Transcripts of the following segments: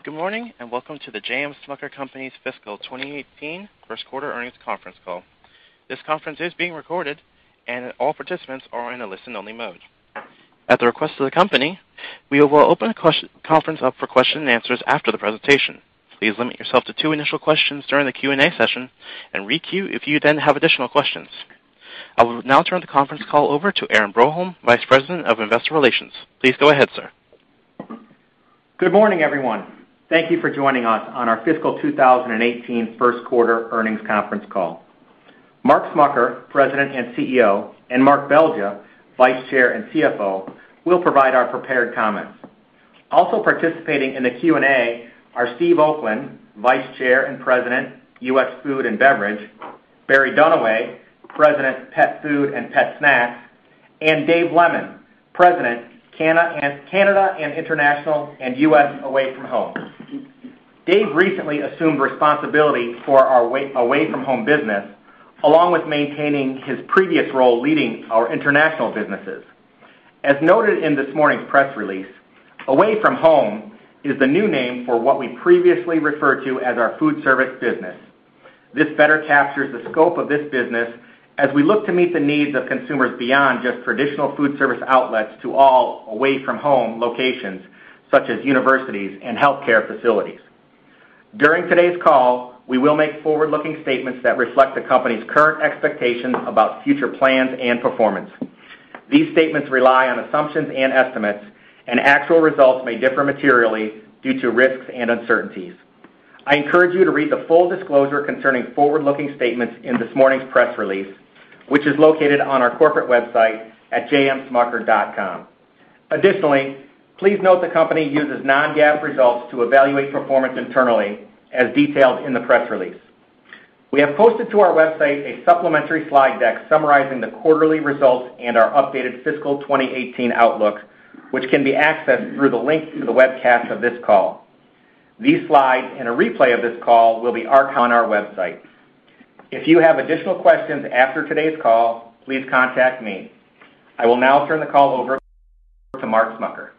Good morning, and welcome to the J.M. Smucker Company's fiscal 2018 first quarter earnings conference call. This conference is being recorded, and all participants are in a listen-only mode. At the request of the company, we will open the conference up for question and answers after the presentation. Please limit yourself to 2 initial questions during the Q&A session, and re-queue if you then have additional questions. I will now turn the conference call over to Aaron Broholm, Vice President of Investor Relations. Please go ahead, sir. Good morning, everyone. Thank you for joining us on our fiscal 2018 first quarter earnings conference call. Mark Smucker, President and CEO, and Mark Belgya, Vice Chair and CFO, will provide our prepared comments. Also participating in the Q&A are Steve Oakland, Vice Chair and President, U.S. Food and Beverage, Barry Dunaway, President, Pet Food and Pet Snacks, and Dave Lemon, President, Canada and International and U.S. Away From Home. Dave recently assumed responsibility for our Away From Home business, along with maintaining his previous role leading our international businesses. As noted in this morning's press release, Away From Home is the new name for what we previously referred to as our food service business. This better captures the scope of this business as we look to meet the needs of consumers beyond just traditional food service outlets to all away-from-home locations, such as universities and healthcare facilities. During today's call, we will make forward-looking statements that reflect the company's current expectations about future plans and performance. These statements rely on assumptions and estimates, and actual results may differ materially due to risks and uncertainties. I encourage you to read the full disclosure concerning forward-looking statements in this morning's press release, which is located on our corporate website at jmsmucker.com. Additionally, please note the company uses non-GAAP results to evaluate performance internally, as detailed in the press release. We have posted to our website a supplementary slide deck summarizing the quarterly results and our updated fiscal 2018 outlook, which can be accessed through the link to the webcast of this call. These slides and a replay of this call will be archived on our website. If you have additional questions after today's call, please contact me. I will now turn the call over to Mark Smucker.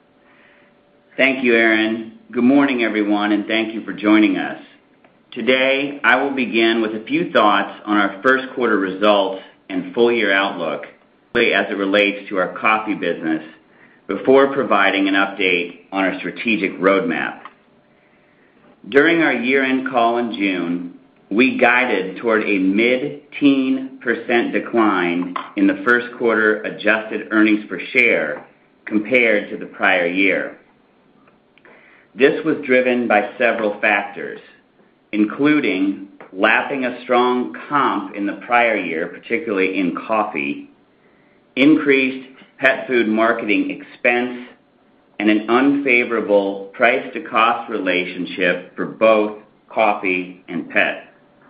Thank you, Aaron. Good morning, everyone, and thank you for joining us. Today, I will begin with a few thoughts on our first quarter results and full-year outlook as it relates to our coffee business before providing an update on our strategic roadmap. During our year-end call in June, we guided toward a mid-teen % decline in the first quarter adjusted earnings per share compared to the prior year. This was driven by several factors, including lapping a strong comp in the prior year, particularly in coffee, increased pet food marketing expense, and an unfavorable price-to-cost relationship for both coffee and pet.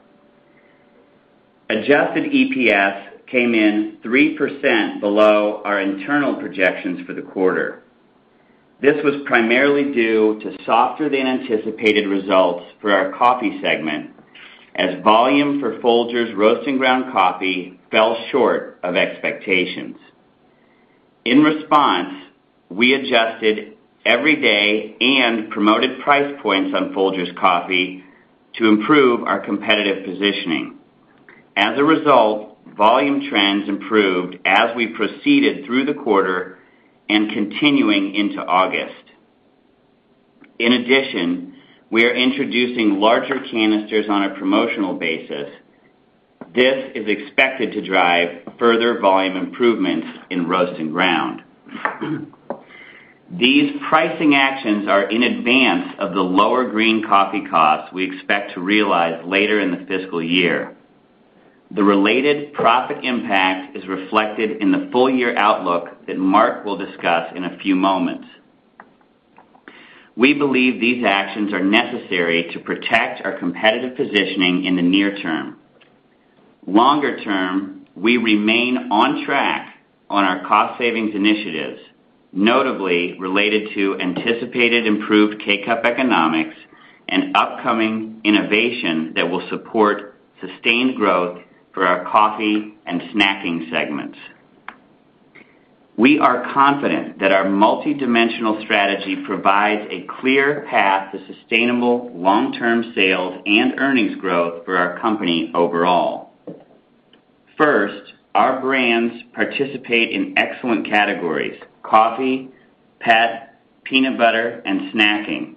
Adjusted EPS came in 3% below our internal projections for the quarter. This was primarily due to softer than anticipated results for our coffee segment, as volume for Folgers roast and ground coffee fell short of expectations. In response, we adjusted everyday and promoted price points on Folgers coffee to improve our competitive positioning. As a result, volume trends improved as we proceeded through the quarter and continuing into August. In addition, we are introducing larger canisters on a promotional basis. This is expected to drive further volume improvements in roast and ground. These pricing actions are in advance of the lower green coffee costs we expect to realize later in the fiscal year. The related profit impact is reflected in the full-year outlook that Mark will discuss in a few moments. We believe these actions are necessary to protect our competitive positioning in the near term. Longer term, we remain on track on our cost savings initiatives, notably related to anticipated improved K-Cup economics and upcoming innovation that will support sustained growth for our coffee and snacking segments. We are confident that our multidimensional strategy provides a clear path to sustainable long-term sales and earnings growth for our company overall. First, our brands participate in excellent categories: coffee, pet, peanut butter, and snacking.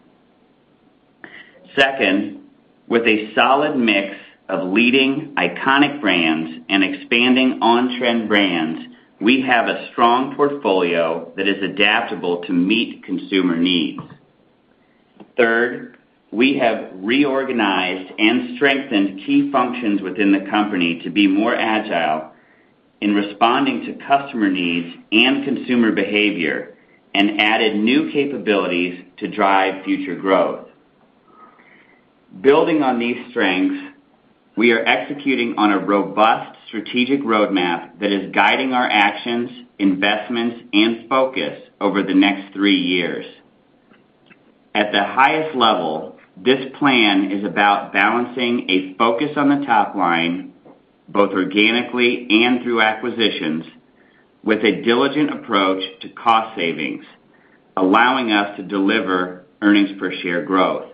Second, with a solid mix of leading iconic brands and expanding on-trend brands, we have a strong portfolio that is adaptable to meet consumer needs. Third, we have reorganized and strengthened key functions within the company to be more agile in responding to customer needs and consumer behavior, and added new capabilities to drive future growth. Building on these strengths, we are executing on a robust strategic roadmap that is guiding our actions, investments, and focus over the next 3 years. At the highest level, this plan is about balancing a focus on the top line, both organically and through acquisitions, with a diligent approach to cost savings, allowing us to deliver earnings per share growth.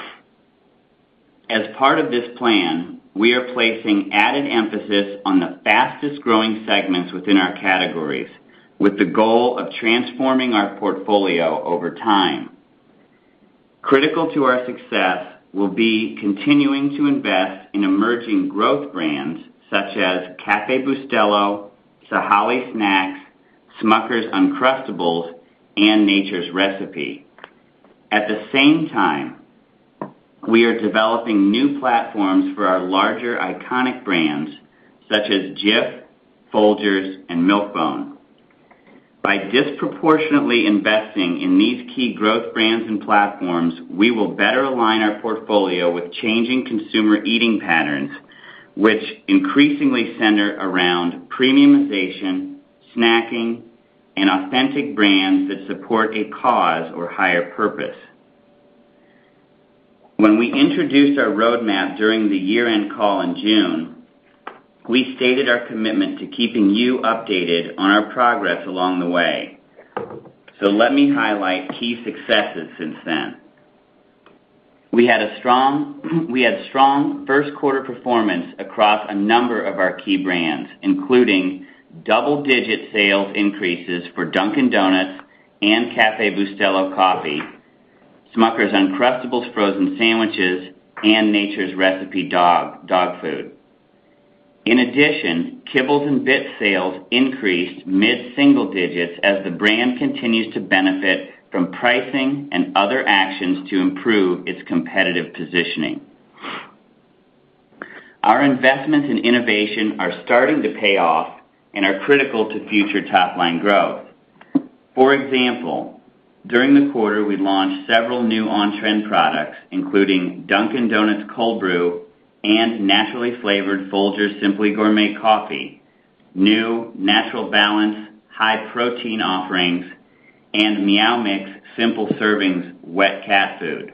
As part of this plan, we are placing added emphasis on the fastest growing segments within our categories, with the goal of transforming our portfolio over time. Critical to our success will be continuing to invest in emerging growth brands such as Café Bustelo, Sahale Snacks, Smucker's Uncrustables, and Nature's Recipe. At the same time, we are developing new platforms for our larger iconic brands such as Jif, Folgers, and Milk-Bone. By disproportionately investing in these key growth brands and platforms, we will better align our portfolio with changing consumer eating patterns, which increasingly center around premiumization, snacking, and authentic brands that support a cause or higher purpose. When we introduced our roadmap during the year-end call in June, we stated our commitment to keeping you updated on our progress along the way. So let me highlight key successes since then. We had strong first quarter performance across a number of our key brands, including double-digit sales increases for Dunkin' Donuts and Café Bustelo coffee, Smucker's Uncrustables frozen sandwiches, and Nature's Recipe dog food. In addition, Kibbles and Bits sales increased mid-single digits as the brand continues to benefit from pricing and other actions to improve its competitive positioning. Our investments in innovation are starting to pay off and are critical to future top-line growth. For example, during the quarter, we launched several new on-trend products, including Dunkin' Donuts Cold Brew and naturally flavored Folgers Simply Gourmet Coffee, new Natural Balance high-protein offerings, and Meow Mix Simple Servings wet cat food.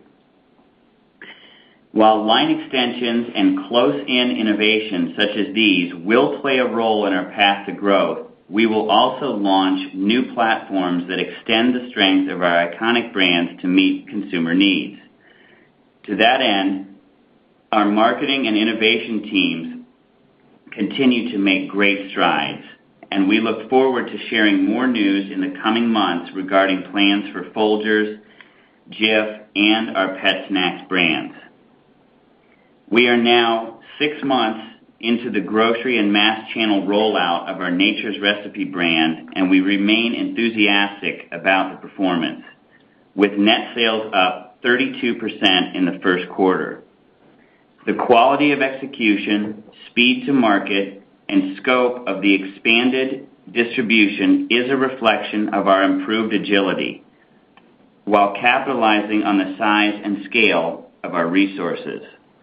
While line extensions and close-in innovations such as these will play a role in our path to growth, we will also launch new platforms that extend the strength of our iconic brands to meet consumer needs. To that end, our marketing and innovation teams continue to make great strides, and we look forward to sharing more news in the coming months regarding plans for Folgers, Jif, and our pet snacks brands. We are now 6 months into the grocery and mass channel rollout of our Nature's Recipe brand, and we remain enthusiastic about the performance, with net sales up 32% in the first quarter. The quality of execution, speed to market, and scope of the expanded distribution is a reflection of our improved agility, while capitalizing on the size and scale of our resources.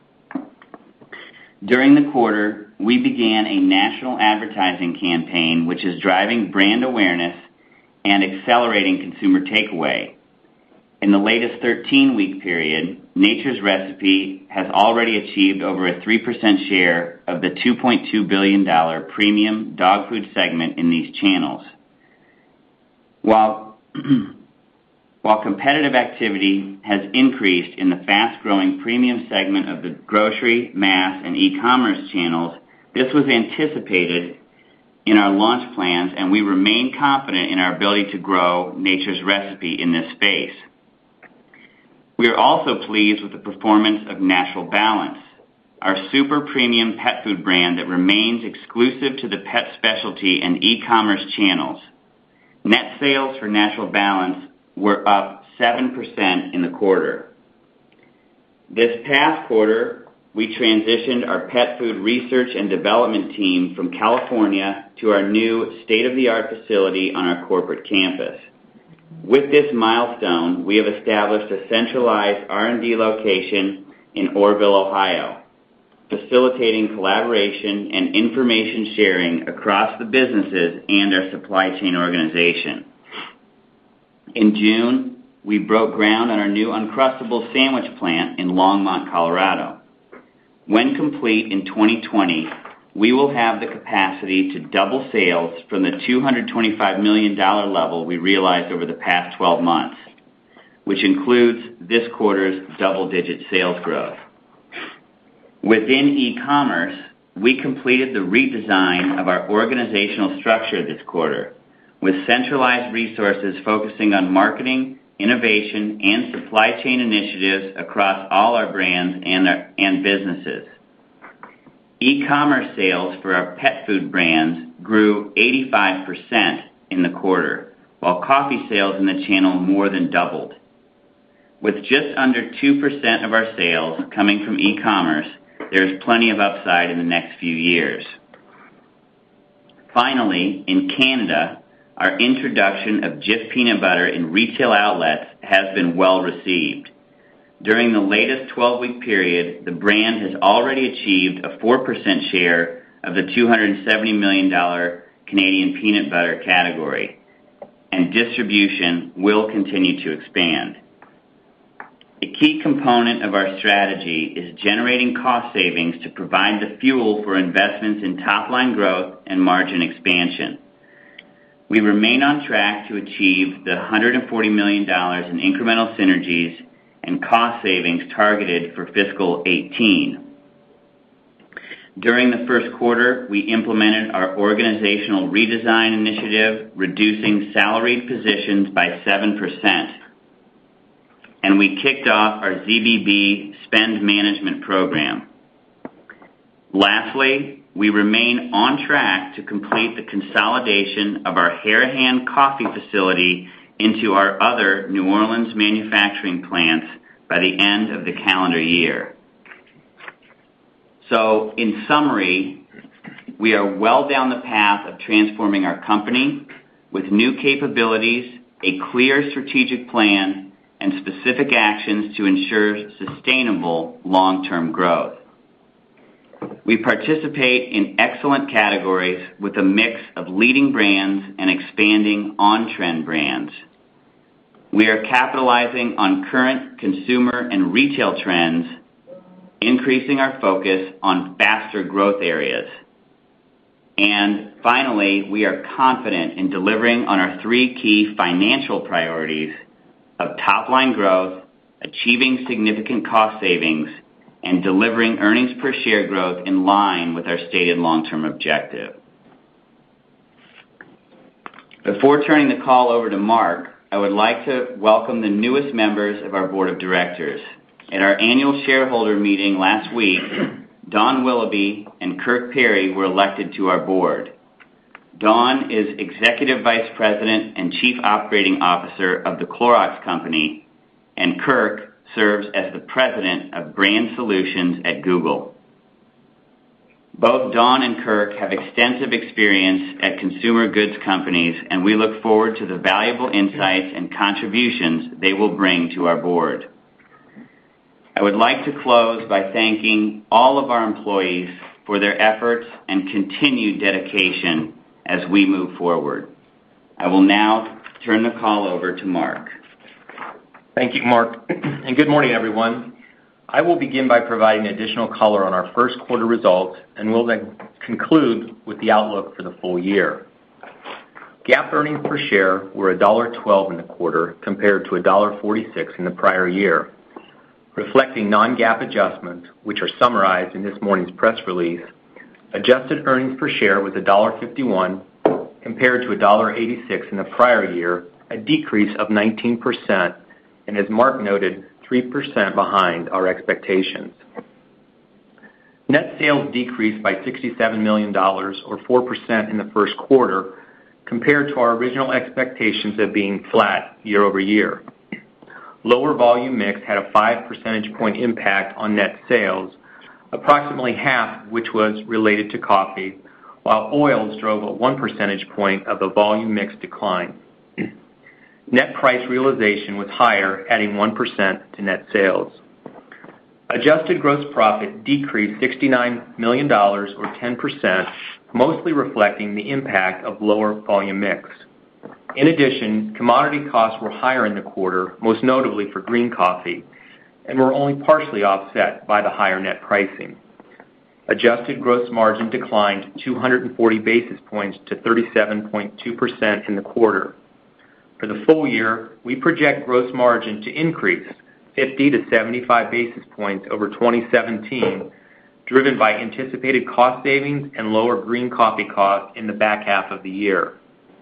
During the quarter, we began a national advertising campaign which is driving brand awareness and accelerating consumer takeaway. In the latest 13-week period, Nature's Recipe has already achieved over a 3% share of the $2.2 billion premium dog food segment in these channels. While competitive activity has increased in the fast-growing premium segment of the grocery, mass, and e-commerce channels, this was anticipated in our launch plans, and we remain confident in our ability to grow Nature's Recipe in this space. We are also pleased with the performance of Natural Balance, our super premium pet food brand that remains exclusive to the pet specialty and e-commerce channels. Net sales for Natural Balance were up 7% in the quarter. This past quarter, we transitioned our pet food research and development team from California to our new state-of-the-art facility on our corporate campus. With this milestone, we have established a centralized R&D location in Orrville, Ohio, facilitating collaboration and information sharing across the businesses and our supply chain organization. In June, we broke ground on our new Uncrustables sandwich plant in Longmont, Colorado. When complete in 2020, we will have the capacity to double sales from the $225 million level we realized over the past 12 months, which includes this quarter's double-digit sales growth. Within e-commerce, we completed the redesign of our organizational structure this quarter, with centralized resources focusing on marketing, innovation, and supply chain initiatives across all our brands and businesses. E-commerce sales for our pet food brands grew 85% in the quarter, while coffee sales in the channel more than doubled. With just under 2% of our sales coming from e-commerce, there's plenty of upside in the next few years. Finally, in Canada, our introduction of Jif peanut butter in retail outlets has been well received. During the latest 12-week period, the brand has already achieved a 4% share of the $270 million Canadian peanut butter category, and distribution will continue to expand. A key component of our strategy is generating cost savings to provide the fuel for investments in top-line growth and margin expansion. We remain on track to achieve the $140 million in incremental synergies and cost savings targeted for fiscal 2018. During the first quarter, we implemented our organizational redesign initiative, reducing salaried positions by 7%. And we kicked off our ZBB spend management program. Lastly, we remain on track to complete the consolidation of our Harahan coffee facility into our other New Orleans manufacturing plants by the end of the calendar year. So, in summary, we are well down the path of transforming our company with new capabilities, a clear strategic plan, and specific actions to ensure sustainable long-term growth. We participate in excellent categories with a mix of leading brands and expanding on-trend brands. We are capitalizing on current consumer and retail trends, increasing our focus on faster growth areas. And finally, we are confident in delivering on our three key financial priorities of top-line growth, achieving significant cost savings, and delivering earnings per share growth in line with our stated long-term objective. Before turning the call over to Mark, I would like to welcome the newest members of our board of directors. At our annual shareholder meeting last week, Don Willoughby and Kirk Perry were elected to our board. Don is Executive Vice President and Chief Operating Officer of the Clorox Company, and Kirk serves as the President of Brand Solutions at Google. Both Don and Kirk have extensive experience at consumer goods companies, and we look forward to the valuable insights and contributions they will bring to our board. I would like to close by thanking all of our employees for their efforts and continued dedication as we move forward. I will now turn the call over to Mark. Thank you, Mark, and good morning, everyone. I will begin by providing additional color on our first quarter results, and will then conclude with the outlook for the full year. GAAP earnings per share were $1.12 in the quarter compared to $1.46 in the prior year. Reflecting non-GAAP adjustments, which are summarized in this morning's press release, adjusted earnings per share was $1.51 compared to $1.86 in the prior year, a decrease of 19%, and as Mark noted, 3% behind our expectations. Net sales decreased by $67 million, or 4% in the first quarter, compared to our original expectations of being flat year-over-year. Lower volume mix had a 5 percentage point impact on net sales, approximately half which was related to coffee, while oils drove a 1 percentage point of the volume mix decline. Net price realization was higher, adding 1% to net sales. Adjusted gross profit decreased $69 million, or 10%, mostly reflecting the impact of lower volume mix. In addition, commodity costs were higher in the quarter, most notably for green coffee, and were only partially offset by the higher net pricing. Adjusted gross margin declined 240 basis points to 37.2% in the quarter. For the full year, we project gross margin to increase 50 to 75 basis points over 2017, driven by anticipated cost savings and lower green coffee costs in the back half of the year.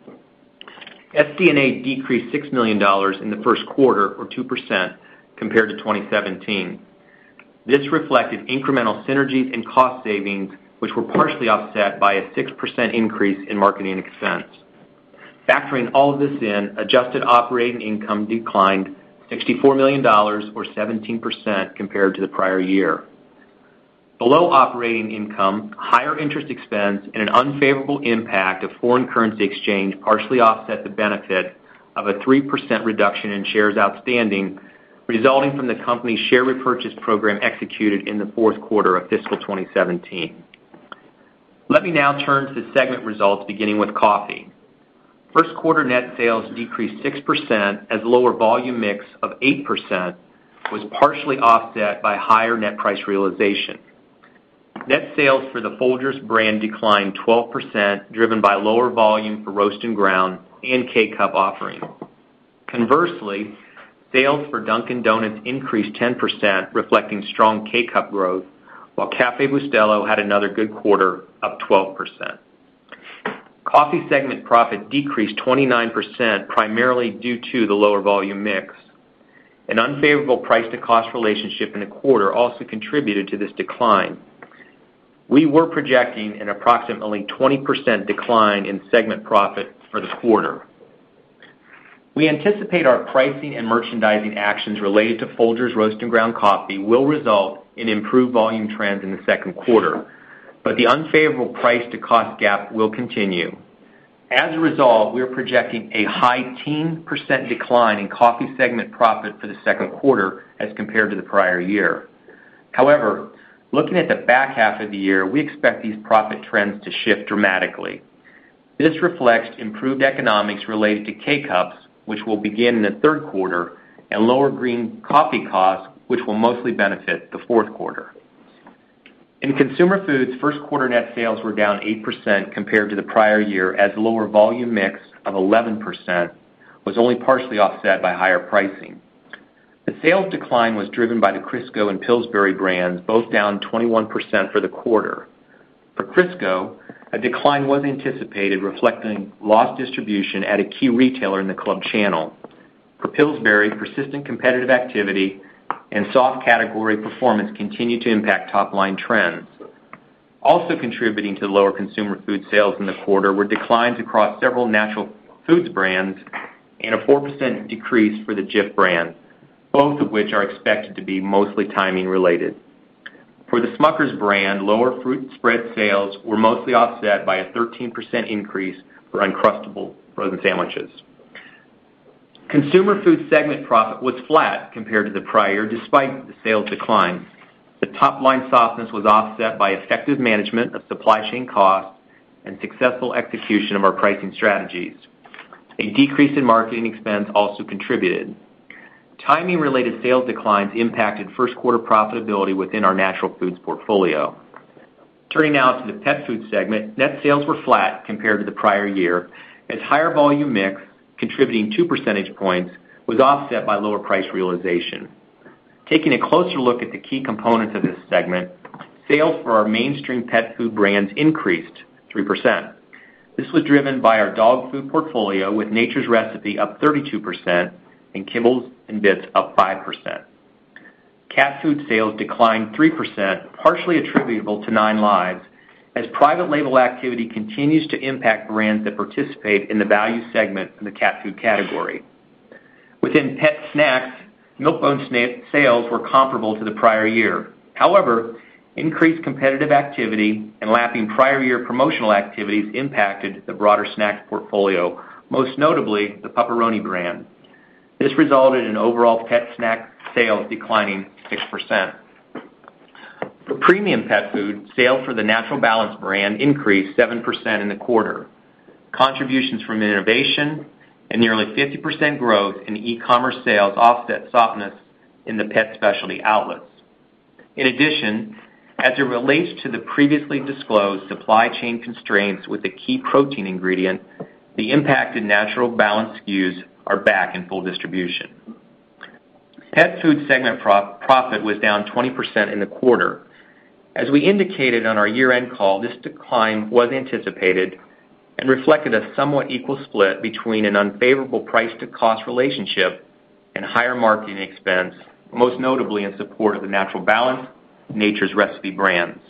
SD&A decreased $6 million in the first quarter, or 2%, compared to 2017. This reflected incremental synergies and cost savings, which were partially offset by a 6% increase in marketing expense. Factoring all of this in, adjusted operating income declined $64 million, or 17%, compared to the prior year. Below operating income, higher interest expense and an unfavorable impact of foreign currency exchange partially offset the benefit of a 3% reduction in shares outstanding, resulting from the company's share repurchase program executed in the fourth quarter of fiscal 2017. Let me now turn to the segment results, beginning with coffee. First quarter net sales decreased 6% as lower volume mix of 8% was partially offset by higher net price realization. Net sales for the Folgers brand declined 12%, driven by lower volume for roast and ground and K-Cup offerings. Conversely, sales for Dunkin' Donuts increased 10%, reflecting strong K-Cup growth, while Café Bustelo had another good quarter, up 12%. Coffee segment profit decreased 29%, primarily due to the lower volume mix. An unfavorable price-to-cost relationship in the quarter also contributed to this decline. We were projecting an approximately 20% decline in segment profit for the quarter. We anticipate our pricing and merchandising actions related to Folgers roast and ground coffee will result in improved volume trends in the second quarter, but the unfavorable price-to-cost gap will continue. As a result, we are projecting a high teen % decline in coffee segment profit for the second quarter as compared to the prior year. However, looking at the back half of the year, we expect these profit trends to shift dramatically. This reflects improved economics related to K-Cups, which will begin in the third quarter, and lower green coffee costs, which will mostly benefit the fourth quarter. In Consumer Foods, first quarter net sales were down 8% compared to the prior year, as lower volume mix of 11% was only partially offset by higher pricing. The sales decline was driven by the Crisco and Pillsbury brands, both down 21% for the quarter. For Crisco, a decline was anticipated, reflecting lost distribution at a key retailer in the club channel. For Pillsbury, persistent competitive activity and soft category performance continue to impact top-line trends. Also contributing to lower Consumer Food sales in the quarter were declines across several natural foods brands and a 4% decrease for the Jif brand, both of which are expected to be mostly timing related. For the Smucker's brand, lower fruit spread sales were mostly offset by a 13% increase for Uncrustables frozen sandwiches. Consumer Food segment profit was flat compared to the prior, despite the sales decline. The top-line softness was offset by effective management of supply chain costs and successful execution of our pricing strategies. A decrease in marketing expense also contributed. Timing-related sales declines impacted first quarter profitability within our natural foods portfolio. Turning now to the Pet Food segment, net sales were flat compared to the prior year, as higher volume mix, contributing 2 percentage points, was offset by lower price realization. Taking a closer look at the key components of this segment, sales for our mainstream pet food brands increased 3%. This was driven by our dog food portfolio, with Nature's Recipe up 32% and Kibbles 'n Bits up 5%. Cat food sales declined 3%, partially attributable to 9 Lives, as private label activity continues to impact brands that participate in the value segment of the cat food category. Within pet snacks, Milk-Bone sales were comparable to the prior year. However, increased competitive activity and lapping prior year promotional activities impacted the broader snacks portfolio, most notably the Pup-Peroni brand. This resulted in overall pet snack sales declining 6%. For premium pet food, sales for the Natural Balance brand increased 7% in the quarter. Contributions from innovation and nearly 50% growth in e-commerce sales offset softness in the pet specialty outlets. In addition, as it relates to the previously disclosed supply chain constraints with the key protein ingredient, the impacted Natural Balance SKUs are back in full distribution. Pet food segment profit was down 20% in the quarter. As we indicated on our year-end call, this decline was anticipated and reflected a somewhat equal split between an unfavorable price-to-cost relationship and higher marketing expense, most notably in support of the Natural Balance, Nature's Recipe brands.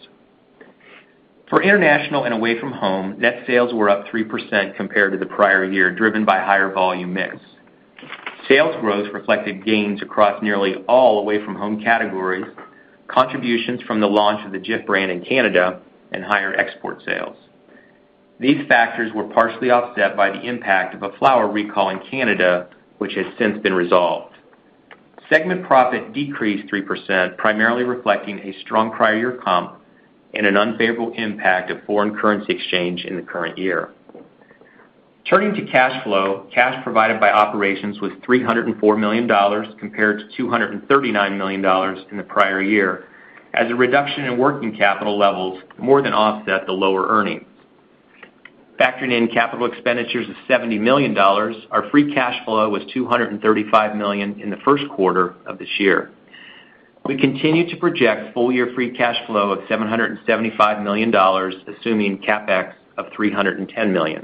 For international and away from home, net sales were up 3% compared to the prior year, driven by higher volume mix. Sales growth reflected gains across nearly all away from home categories, contributions from the launch of the Jif brand in Canada, and higher export sales. These factors were partially offset by the impact of a flour recall in Canada, which has since been resolved. Segment profit decreased 3%, primarily reflecting a strong prior year comp and an unfavorable impact of foreign currency exchange in the current year. Turning to cash flow, cash provided by operations was $304 million compared to $239 million in the prior year, as a reduction in working capital levels more than offset the lower earnings. Factoring in capital expenditures of $70 million, our free cash flow was $235 million in the first quarter of this year. We continue to project full-year free cash flow of $775 million, assuming CapEx of $310 million.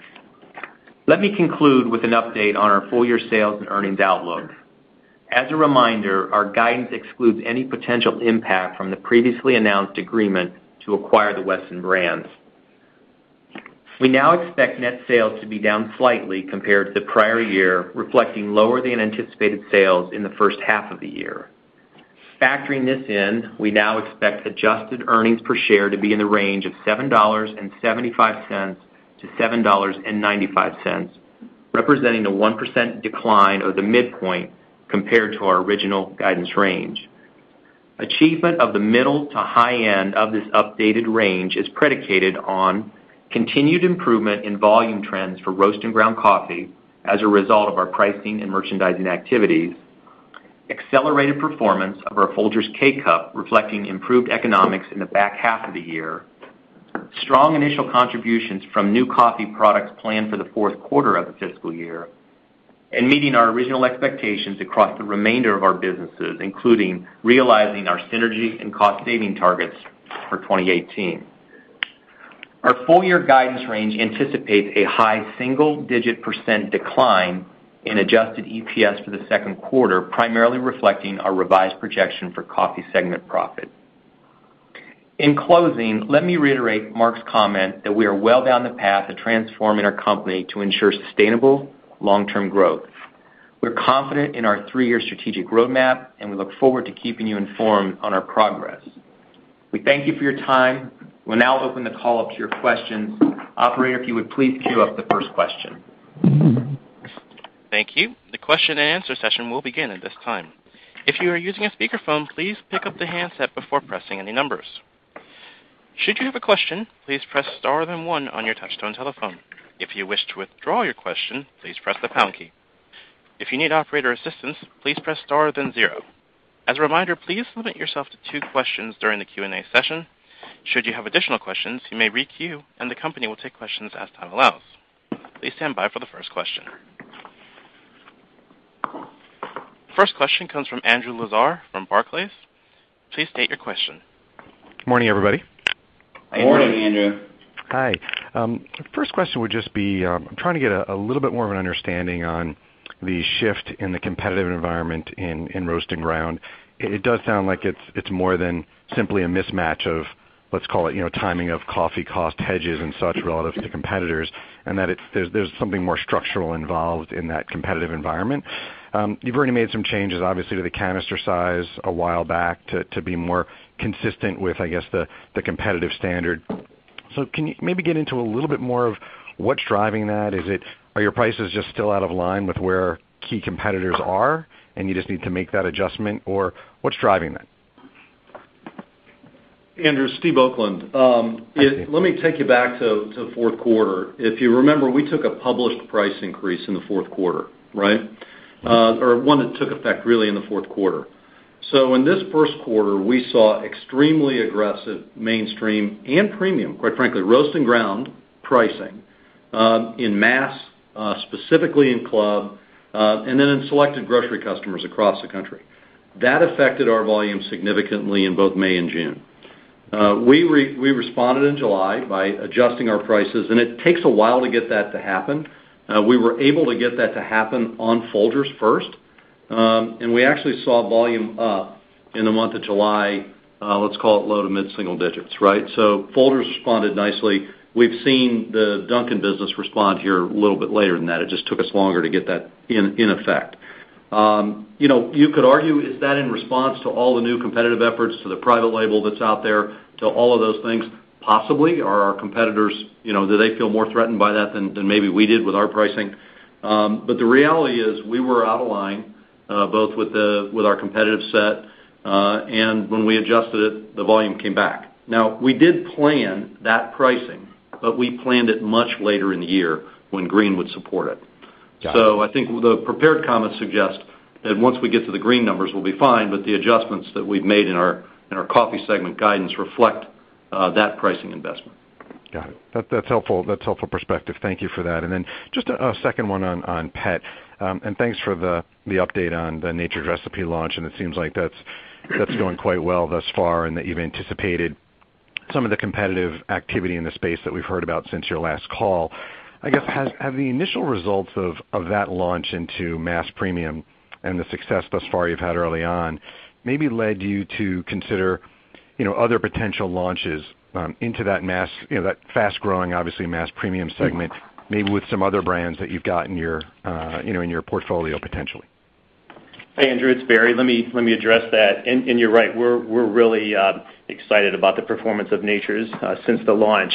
Let me conclude with an update on our full-year sales and earnings outlook. As a reminder, our guidance excludes any potential impact from the previously announced agreement to acquire the Wesson brands. We now expect net sales to be down slightly compared to the prior year, reflecting lower than anticipated sales in the first half of the year. Factoring this in, we now expect adjusted earnings per share to be in the range of $7.75 to $7.95, representing a 1% decline of the midpoint compared to our original guidance range. Achievement of the middle to high end of this updated range is predicated on continued improvement in volume trends for roast and ground coffee as a result of our pricing and merchandising activities, accelerated performance of our Folgers K-Cup reflecting improved economics in the back half of the year, strong initial contributions from new coffee products planned for the fourth quarter of the fiscal year, and meeting our original expectations across the remainder of our businesses, including realizing our synergy and cost-saving targets for 2018. Our full-year guidance range anticipates a high single-digit % decline in adjusted EPS for the second quarter, primarily reflecting our revised projection for coffee segment profit. In closing, let me reiterate Mark's comment that we are well down the path of transforming our company to ensure sustainable long-term growth. We're confident in our 3-year strategic roadmap, and we look forward to keeping you informed on our progress. We thank you for your time. We'll now open the call up to your questions. Operator, if you would please queue up the first question. Thank you. The question and answer session will begin at this time. If you are using a speakerphone, please pick up the handset before pressing any numbers. Should you have a question, please press star then 1 on your touch-tone telephone. If you wish to withdraw your question, please press the pound key. If you need operator assistance, please press star then 0. As a reminder, please limit yourself to 2 questions during the Q&A session. Should you have additional questions, you may re-queue, and the company will take questions as time allows. Please stand by for the first question. First question comes from Andrew Lazar from Barclays. Please state your question. Morning, everybody. Good morning, Andrew. Hi. First question would just be, I'm trying to get a little bit more of an understanding on the shift in the competitive environment in roast and ground. It does sound like it's more than simply a mismatch of, let's call it, timing of coffee cost hedges and such relative to competitors, and that there's something more structural involved in that competitive environment. You've already made some changes, obviously, to the canister size a while back to be more consistent with, I guess, the competitive standard. So can you maybe get into a little bit more of what's driving that? Are your prices just still out of line with where key competitors are, and you just need to make that adjustment, or what's driving that? Andrew, Steve Oakland. Let me take you back to fourth quarter. If you remember, we took a published price increase in the fourth quarter, right? Or one that took effect really in the fourth quarter. So in this first quarter, we saw extremely aggressive mainstream and premium, quite frankly, roast and ground pricing in mass, specifically in club, and then in selected grocery customers across the country. That affected our volume significantly in both May and June. We responded in July by adjusting our prices, and it takes a while to get that to happen. We were able to get that to happen on Folgers first, and we actually saw volume up in the month of July, let's call it low to mid-single digits, right? So Folgers responded nicely. We've seen the Dunkin' business respond here a little bit later than that. It just took us longer to get that in effect. You could argue, is that in response to all the new competitive efforts, to the private label that's out there, to all of those things? Possibly. Are our competitors, do they feel more threatened by that than maybe we did with our pricing? But the reality is we were out of line, both with our competitive set, and when we adjusted it, the volume came back. Now, we did plan that pricing, but we planned it much later in the year when green would support it. So I think the prepared comments suggest that once we get to the green numbers, we'll be fine, but the adjustments that we've made in our coffee segment guidance reflect that pricing investment. Got it. That's helpful. That's helpful perspective. Thank you for that. And then just a second one on pet. And thanks for the update on the Nature's Recipe launch, and it seems like that's going quite well thus far, and that you've anticipated some of the competitive activity in the space that we've heard about since your last call. I guess, have the initial results of that launch into mass premium and the success thus far you've had early on maybe led you to consider, other potential launches into that mass, that fast-growing, obviously mass premium segment, maybe with some other brands that you've got in your, in your portfolio potentially? Hey, Andrew, it's Barry. Let me address that. And you're right. We're really excited about the performance of Nature's since the launch.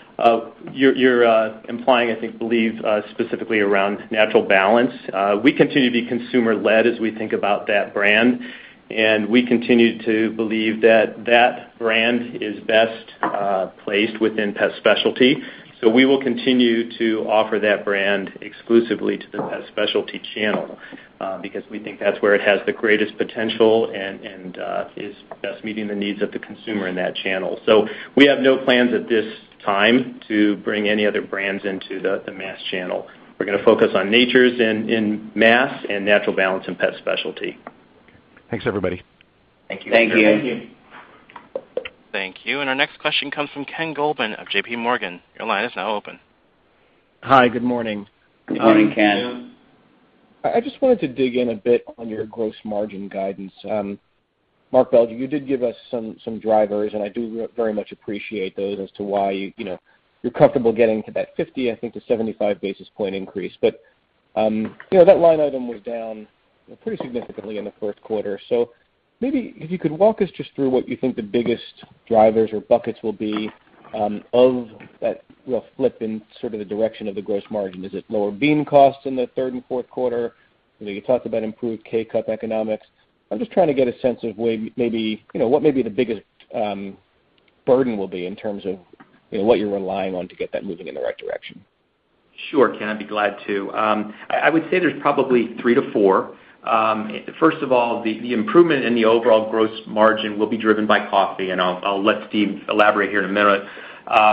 You're implying, I believe specifically around Natural Balance. We continue to be consumer-led as we think about that brand, and we continue to believe that brand is best placed within pet specialty. So we will continue to offer that brand exclusively to the pet specialty channel because we think that's where it has the greatest potential and is best meeting the needs of the consumer in that channel. So we have no plans at this time to bring any other brands into the mass channel. We're going to focus on Nature's in mass and Natural Balance in pet specialty. Thanks, everybody. Thank you. Thank you. Thank you. And our next question comes from Ken Goldman of J.P. Morgan. Your line is now open. Hi, good morning. Good morning, Ken. I just wanted to dig in a bit on your gross margin guidance. Mark Belgya, you did give us some drivers, and I do very much appreciate those as to why you're comfortable getting to that 50, I think, to 75 basis point increase. But that line item was down pretty significantly in the first quarter. So maybe if you could walk us just through what you think the biggest drivers or buckets will be of that flip in sort of the direction of the gross margin. Is it lower bean costs in the third and fourth quarter? You talked about improved K-Cup economics. I'm just trying to get a sense of maybe what maybe the biggest burden will be in terms of what you're relying on to get that moving in the right direction. Sure, Ken, I'd be glad to. I would say there's probably 3 to 4. First of all, the improvement in the overall gross margin will be driven by coffee, and I'll let Steve elaborate here in a minute.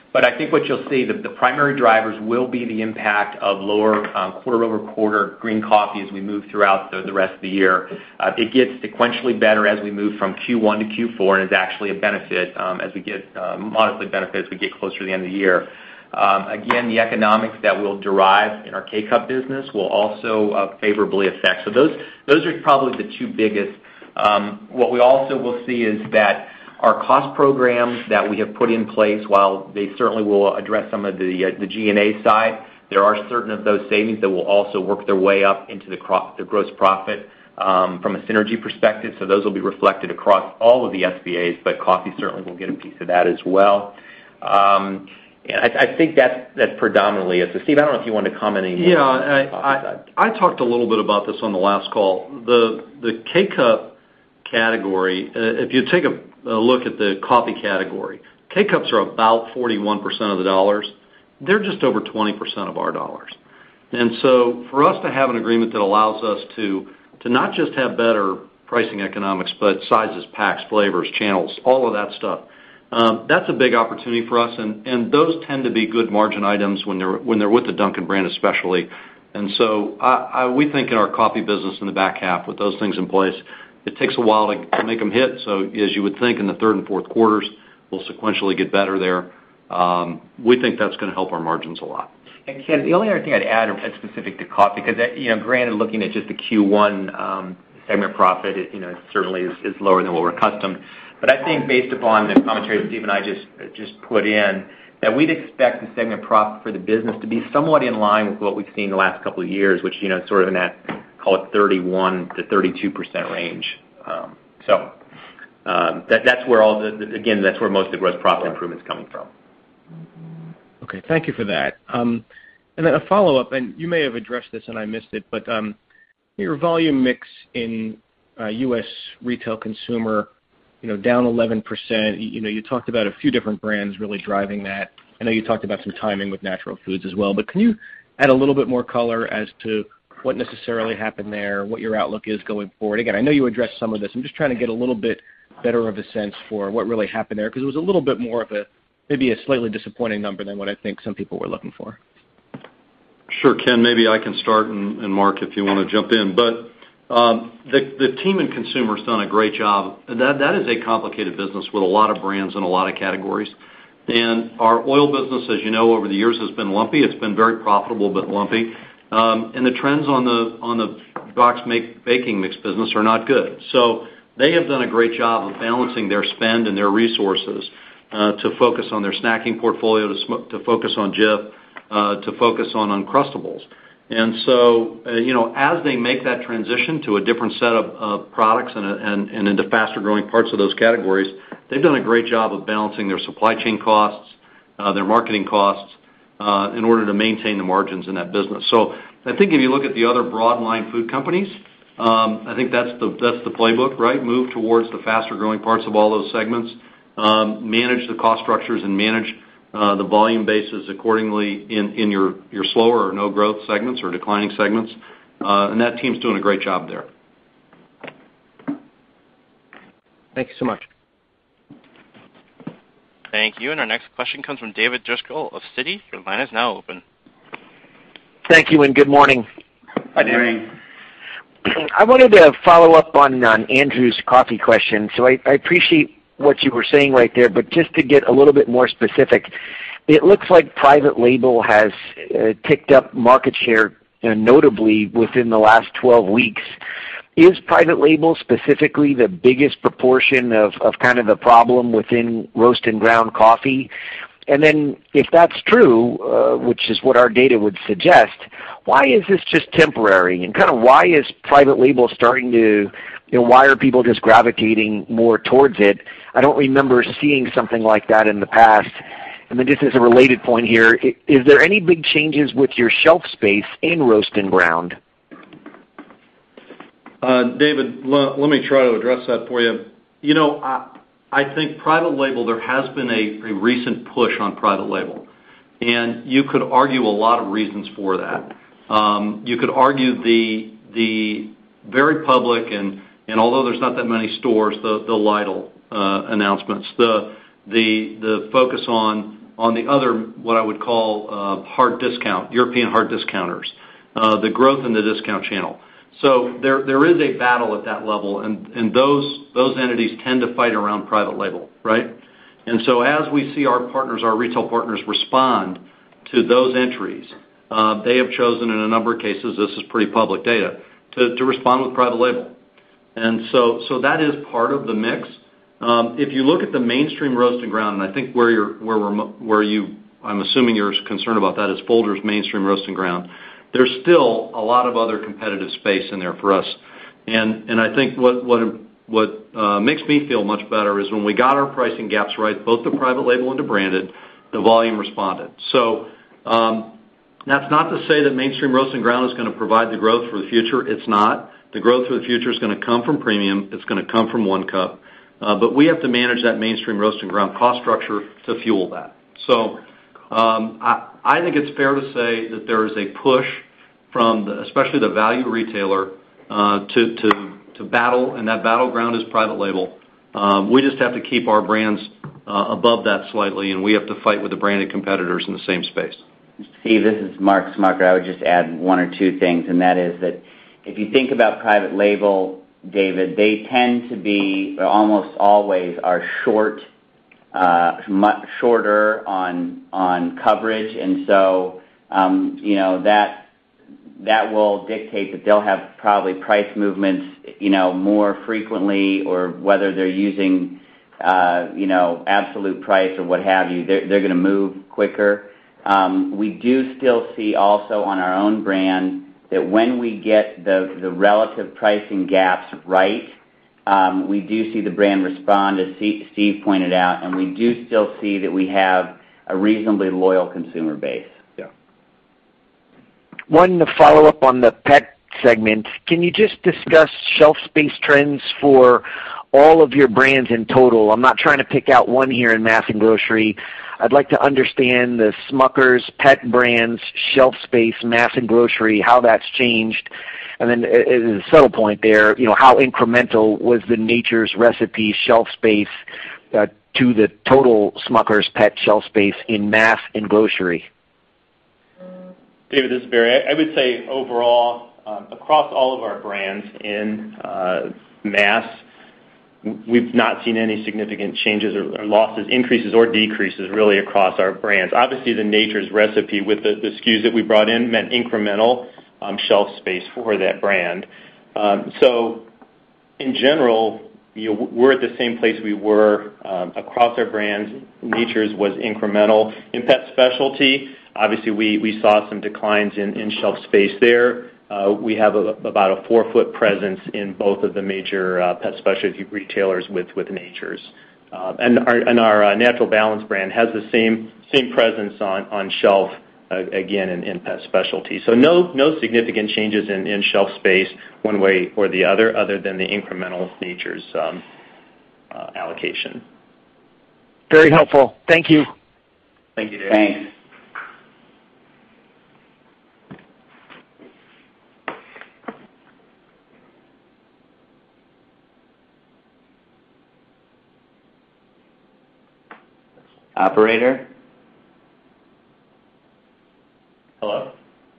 But I think what you'll see, the primary drivers will be the impact of lower quarter-over-quarter green coffee as we move throughout the rest of the year. It gets sequentially better as we move from Q1 to Q4, and is actually a benefit as we get modestly benefit as we get closer to the end of the year. Again, the economics that we'll derive in our K-Cup business will also favorably affect. So those are probably the two biggest. What we also will see is that our cost programs that we have put in place, while they certainly will address some of the G&A side, there are certain of those savings that will also work their way up into the gross profit from a synergy perspective. So those will be reflected across all of the SBAs, but coffee certainly will get a piece of that as well. And I think that's predominantly it. So Steve, I don't know if you want to comment any more. Yeah, I talked a little bit about this on the last call. The K-Cup category, if you take a look at the coffee category, K-Cups are about 41% of the dollars. They're just over 20% of our dollars. And so for us to have an agreement that allows us to not just have better pricing economics, but sizes, packs, flavors, channels, all of that stuff, that's a big opportunity for us. And those tend to be good margin items when they're with the Dunkin' brand especially. And so we think in our coffee business in the back half with those things in place, it takes a while to make them hit. So as you would think, in the third and fourth quarters, we'll sequentially get better there. We think that's going to help our margins a lot. And Ken, the only other thing I'd add specific to coffee, because granted, looking at just the Q1 segment profit, it certainly is lower than what we're accustomed. But I think based upon the commentary that Steve and I just put in, that we'd expect the segment profit for the business to be somewhat in line with what we've seen the last couple of years, which sort of in that, call it 31 to 32% range. That's where that's where most of the gross profit improvement's coming from. Okay, thank you for that. And then a follow-up, and you may have addressed this and I missed it, but your volume mix in U.S. retail consumer, down 11%. You talked about a few different brands really driving that. I know you talked about some timing with Natural Foods as well, but can you add a little bit more color as to what necessarily happened there, what your outlook is going forward? Again, I know you addressed some of this. I'm just trying to get a little bit better of a sense for what really happened there, because it was a little bit more of maybe a slightly disappointing number than what I think some people were looking for. Sure, Ken, maybe I can start, and Mark, if you want to jump in. But the team in consumer has done a great job. That is a complicated business with a lot of brands and a lot of categories. And our oil business, as you know, over the years has been lumpy. It's been very profitable but lumpy. And the trends on the box baking mix business are not good. So they have done a great job of balancing their spend and their resources to focus on their snacking portfolio, to focus on Jif, to focus on Uncrustables. And so, as they make that transition to a different set of products and into faster-growing parts of those categories, they've done a great job of balancing their supply chain costs, their marketing costs, in order to maintain the margins in that business. So I think if you look at the other broadline food companies, I think that's the playbook, right? Move towards the faster-growing parts of all those segments, manage the cost structures, and manage the volume bases accordingly in your slower or no growth segments or declining segments. And that team's doing a great job there. Thank you so much. Thank you. And our next question comes from David Driscoll of Citi. Your line is now open. Thank you and good morning. Hi, David. I wanted to follow up on Andrew's coffee question. So I appreciate what you were saying right there, but just to get a little bit more specific, it looks like private label has ticked up market share notably within the last 12 weeks. Is private label specifically the biggest proportion of kind of the problem within roast and ground coffee? And then if that's true, which is what our data would suggest, why is this just temporary? And kind of why is private label starting to, why are people just gravitating more towards it? I don't remember seeing something like that in the past. And then just as a related point here, is there any big changes with your shelf space in roast and ground? David, let me try to address that for you. I think private label, there has been a recent push on private label. And you could argue a lot of reasons for that. You could argue the very public, and although there's not that many stores, the Lidl announcements, the focus on on the other, what I would call European hard discounters, the growth in the discount channel. So there is a battle at that level, and those entities tend to fight around private label, right? And so as we see our retail partners respond to those entries, they have chosen in a number of cases, this is pretty public data, to respond with private label. And so that is part of the mix. If you look at the mainstream roast and ground, and I think I'm assuming you're concerned about that is Folgers mainstream roast and ground. There's still a lot of other competitive space in there for us, and I think what makes me feel much better is when we got our pricing gaps right, both the private label and the branded, the volume responded. So that's not to say that mainstream roast and ground is going to provide the growth for the future. It's not. The growth for the future is going to come from premium. It's going to come from one cup. But we have to manage that mainstream roast and ground cost structure to fuel that. So I think it's fair to say that there is a push from especially the value retailer to battle, and that battleground is private label. We just have to keep our brands above that slightly, and we have to fight with the branded competitors in the same space. Steve, this is Mark Smucker. I would just add one or two things, and that is that if you think about private label, David, they tend to be, almost always, are much shorter on coverage, and so that will dictate that they'll have probably price movements more frequently, or whether they're using absolute price or what have you, they're going to move quicker. We do still see also on our own brand that when we get the relative pricing gaps right, we do see the brand respond, as Steve pointed out, and we do still see that we have a reasonably loyal consumer base. Yeah. One follow-up on the pet segment. Can you just discuss shelf space trends for all of your brands in total? I'm not trying to pick out one here in mass and grocery. I'd like to understand the Smucker's pet brands, shelf space, mass and grocery, how that's changed. And then as a subtle point there, how incremental was the Nature's Recipe shelf space to the total Smucker's pet shelf space in mass and grocery? David, this is Barry. I would say overall, across all of our brands in mass, we've not seen any significant changes or losses, increases or decreases really across our brands. Obviously, the Nature's Recipe with the SKUs that we brought in meant incremental shelf space for that brand. So in general, we're at the same place we were across our brands. Nature's was incremental. In pet specialty, obviously we saw some declines in shelf space there. We have about a 4-foot presence in both of the major pet specialty retailers with Nature's. And our Natural Balance brand has the same presence on shelf, again, in pet specialty. So no significant changes in shelf space one way or the other than the incremental Nature's allocation. Very helpful. Thank you. Thank you, Dave. Thanks. Operator? Hello?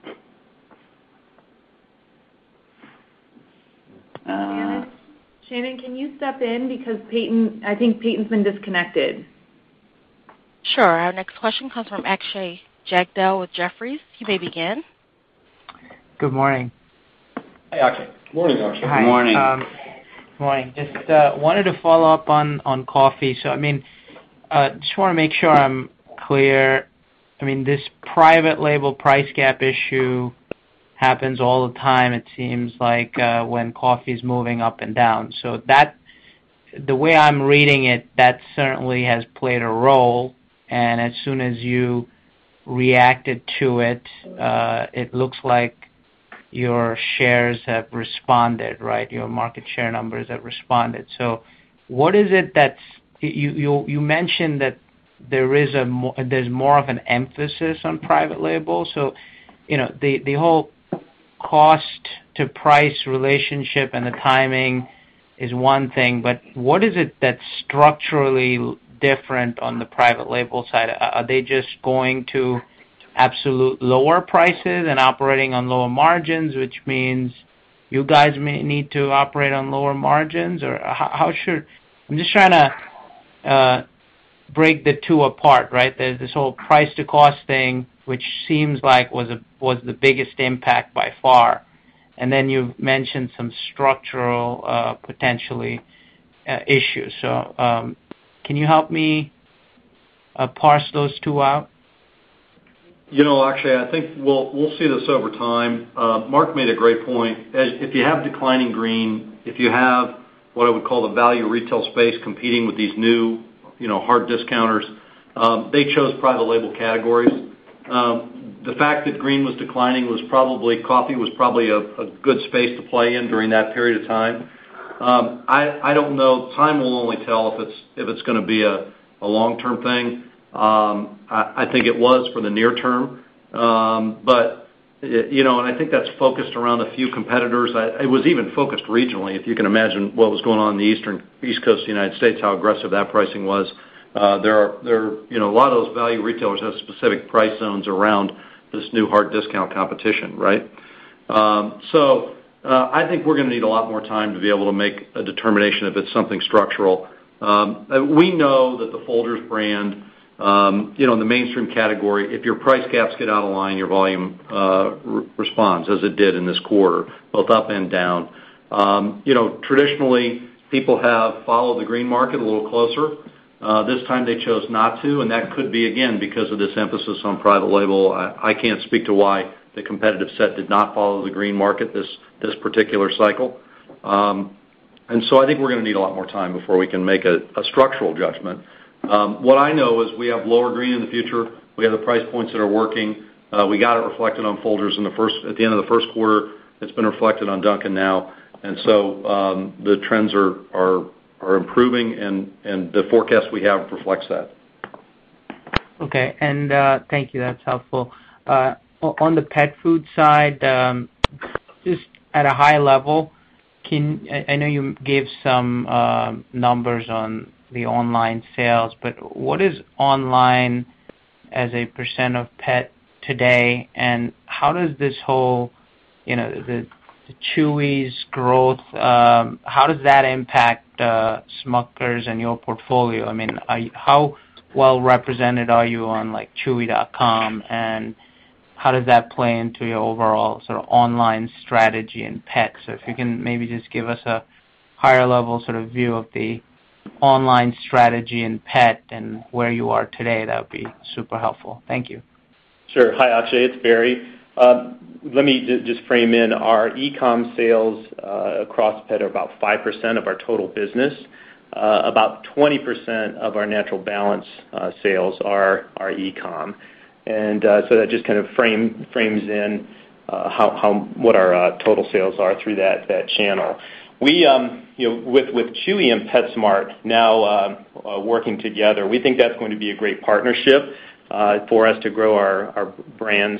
Shannon, can you step in because I think Peyton's been disconnected. Sure. Our next question comes from Akshay Jagdale with Jefferies. You may begin. Good morning. Hey, Akshay. Good morning, Akshay. Hi. Good morning. Good morning. Just wanted to follow up on coffee. So, just want to make sure I'm clear. This private label price gap issue happens all the time, it seems like, when coffee's moving up and down. So the way I'm reading it, that certainly has played a role, and as soon as you reacted to it, it looks like your shares have responded, right? Your market share numbers have responded. So what is it that's you mentioned that there's more of an emphasis on private label. So, the whole cost to price relationship and the timing is one thing, but what is it that's structurally different on the private label side? Are they just going to absolute lower prices and operating on lower margins, which means you guys may need to operate on lower margins? Or how should... I'm just trying to break the two apart, right? There's this whole price to cost thing, which seems like was the biggest impact by far. And then you've mentioned some structural potentially issues. So can you help me parse those two out? Actually, I think we'll see this over time. Mark made a great point. If you have declining green, if you have what I would call the value retail space competing with these new, hard discounters, they chose private label categories. The fact that green was declining coffee was probably a good space to play in during that period of time. I don't know. Time will only tell if it's going to be a long-term thing. I think it was for the near term. But and I think that's focused around a few competitors. It was even focused regionally, if you can imagine what was going on in the East Coast of the United States, how aggressive that pricing was. There are a lot of those value retailers have specific price zones around this new hard discount competition, right? So I think we're going to need a lot more time to be able to make a determination if it's something structural. We know that the Folgers brand, in the mainstream category, if your price gaps get out of line, your volume responds, as it did in this quarter, both up and down. Traditionally, people have followed the green market a little closer. This time they chose not to, and that could be, again, because of this emphasis on private label. I can't speak to why the competitive set did not follow the green market this particular cycle. And so I think we're going to need a lot more time before we can make a structural judgment. What I know is we have lower green in the future. We have the price points that are working. We got it reflected on Folgers at the end of the first quarter. It's been reflected on Dunkin' now. And so the trends are improving, and the forecast we have reflects that. Okay, and thank you. That's helpful. On the pet food side, just at a high level, I know you gave some numbers on the online sales, but what is online as a % of pet today, and how does this whole, the Chewy's growth, how does that impact Smucker's and your portfolio? I mean, how well represented are you on like Chewy.com, and how does that play into your overall sort of online strategy in pets? So if you can maybe just give us a higher level sort of view of the online strategy in pet and where you are today, that would be super helpful. Thank you. Sure. Hi, Akshay. It's Barry. Let me just frame in our e-com sales across pet are about 5% of our total business. About 20% of our Natural Balance sales are e-com. And so that just kind of frames in what our total sales are through that channel. We, with Chewy and PetSmart now working together, we think that's going to be a great partnership for us to grow our brands,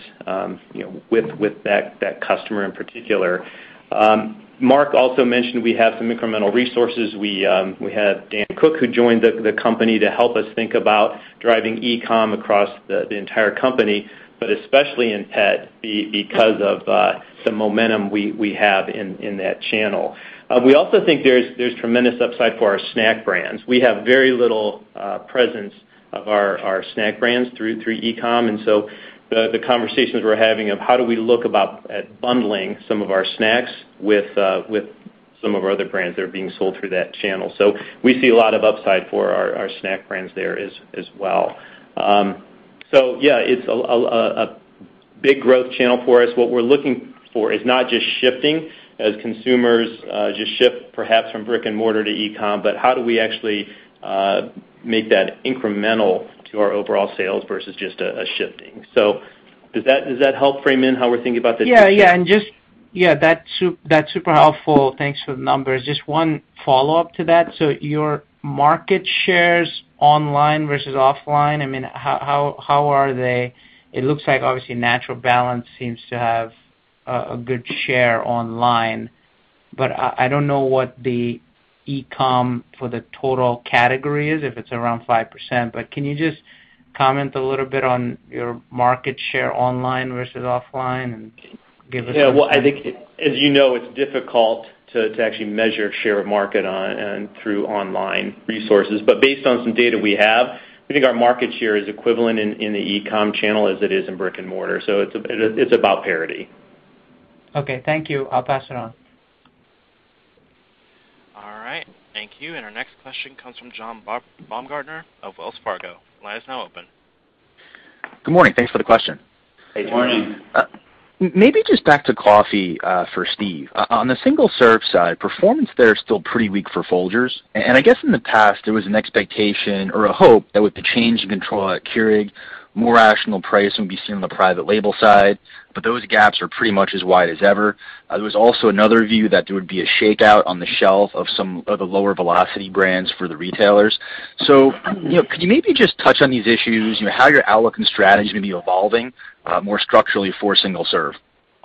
with that customer in particular. Mark also mentioned we have some incremental resources. We have Dan Cook, who joined the company to help us think about driving e-com across the entire company, but especially in pet because of the momentum we have in that channel. We also think there's tremendous upside for our snack brands. We have very little presence of our snack brands through e-com, and so the conversations we're having of how do we look at bundling some of our snacks with some of our other brands that are being sold through that channel. So we see a lot of upside for our snack brands there as well. So yeah, it's a big growth channel for us. What we're looking for is not just shifting as consumers just shift perhaps from brick and mortar to e-com, but how do we actually make that incremental to our overall sales versus just a shifting. So does that help frame in how we're thinking about this? That's super helpful. Thanks for the numbers. Just one follow-up to that. So your market shares online versus offline, I mean, how are they? It looks like obviously Natural Balance seems to have a good share online, but I don't know what the e-com for the total category is, if it's around 5%. But can you just comment a little bit on your market share online versus offline and give us some I think, as you know, it's difficult to actually measure share of market and through online resources. But based on some data we have, we think our market share is equivalent in the e-com channel as it is in brick and mortar. So it's about parity. Okay, thank you. I'll pass it on. All right, thank you. And our next question comes from John Baumgartner of Wells Fargo. Line is now open. Good morning. Thanks for the question. Good morning. Maybe just back to coffee for Steve. On the single-serve side, performance there is still pretty weak for Folgers. And I guess in the past there was an expectation or a hope that with the change in control at Keurig, more rational pricing would be seen on the private label side, but those gaps are pretty much as wide as ever. There was also another view that there would be a shakeout on the shelf of some of the lower velocity brands for the retailers. So, could you maybe just touch on these issues, how your outlook and strategy is going to be evolving more structurally for single serve?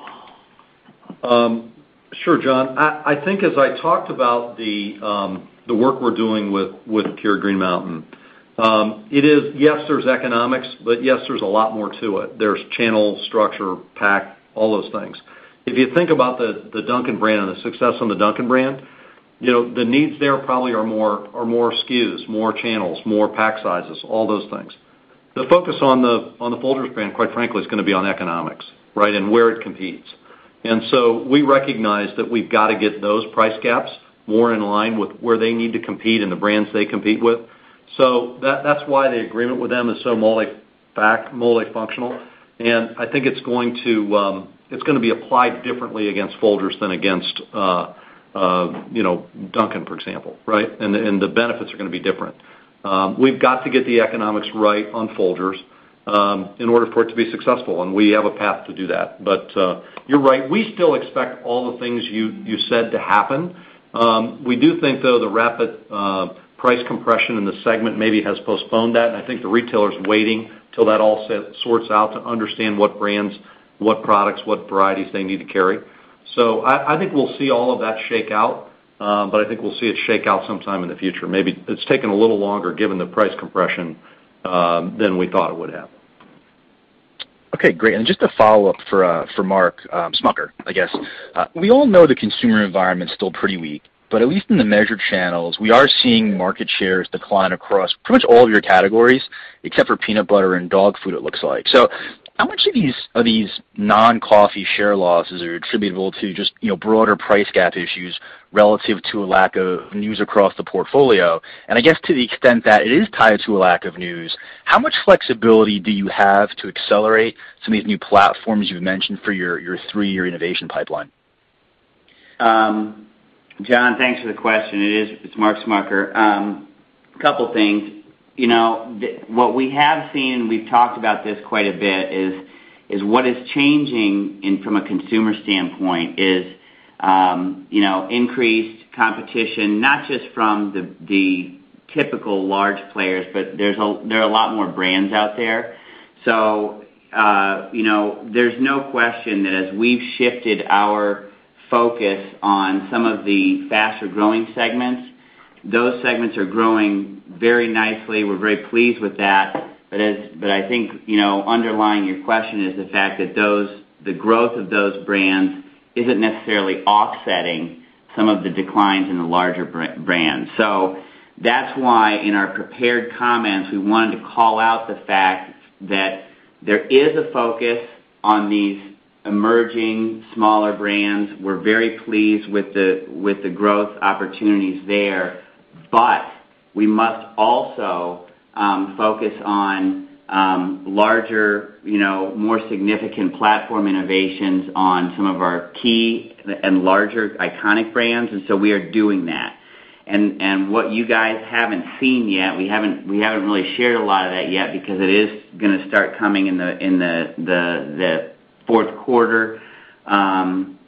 Sure, John. I think as I talked about the work we're doing with Keurig Green Mountain, it is, yes, there's economics, but yes, there's a lot more to it. There's channel, structure, pack, all those things. If you think about the Dunkin' brand and the success on the Dunkin' brand, the needs there probably are more SKUs, more channels, more pack sizes, all those things. The focus on the Folgers brand, quite frankly, is going to be on economics, right, and where it competes. And so we recognize that we've got to get those price gaps more in line with where they need to compete and the brands they compete with. So that's why the agreement with them is so multifunctional, and I think it's going to be applied differently against Folgers than against Dunkin', for example, right? And the benefits are going to be different. We've got to get the economics right on Folgers in order for it to be successful, and we have a path to do that. But you're right, we still expect all the things you said to happen. We do think, though, the rapid price compression in the segment maybe has postponed that, and I think the retailer's waiting till that all sorts out to understand what brands, what products, what varieties they need to carry. So I think we'll see all of that shake out, but I think we'll see it shake out sometime in the future. Maybe it's taken a little longer given the price compression than we thought it would have. Okay, great. And just a follow-up for Mark Smucker, I guess. We all know the consumer environment's still pretty weak, but at least in the measured channels, we are seeing market shares decline across pretty much all of your categories, except for peanut butter and dog food, it looks like. So how much of these non-coffee share losses are attributable to just broader price gap issues relative to a lack of news across the portfolio? And I guess to the extent that it is tied to a lack of news, how much flexibility do you have to accelerate some of these new platforms you've mentioned for your 3-year innovation pipeline? John, thanks for the question. It's Mark Smucker. A couple things. What we have seen, and we've talked about this quite a bit, is what is changing from a consumer standpoint is, increased competition, not just from the typical large players, but there are a lot more brands out there. So, there's no question that as we've shifted our focus on some of the faster growing segments, those segments are growing very nicely. We're very pleased with that. But I think, underlying your question is the fact that the growth of those brands isn't necessarily offsetting some of the declines in the larger brands. So that's why in our prepared comments we wanted to call out the fact that there is a focus on these emerging smaller brands. We're very pleased with the growth opportunities there, but we must also focus on larger, more significant platform innovations on some of our key and larger iconic brands, and so we are doing that. And what you guys haven't seen yet, we haven't really shared a lot of that yet because it is going to start coming in the fourth quarter, and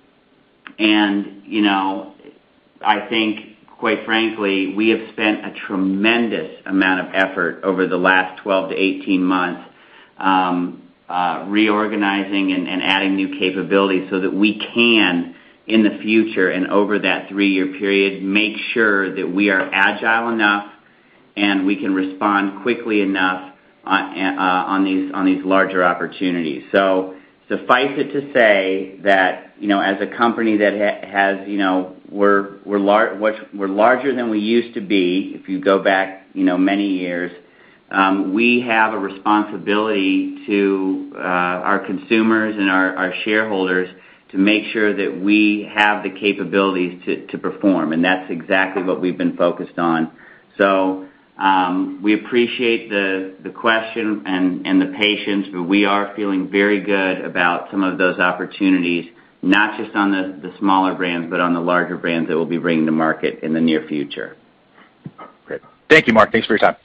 I think, quite frankly, we have spent a tremendous amount of effort over the last 12 to 18 months reorganizing and adding new capabilities so that we can in the future and over that 3-year period, make sure that we are agile enough and we can respond quickly enough on these larger opportunities. So suffice it to say that, as a company that has, we're larger than we used to be. If you go back, many years, we have a responsibility to our consumers and our shareholders to make sure that we have the capabilities to perform, and that's exactly what we've been focused on. So we appreciate the question and the patience, but we are feeling very good about some of those opportunities, not just on the smaller brands, but on the larger brands that we'll be bringing to market in the near future. Great. Thank you, Mark. Thanks for your time.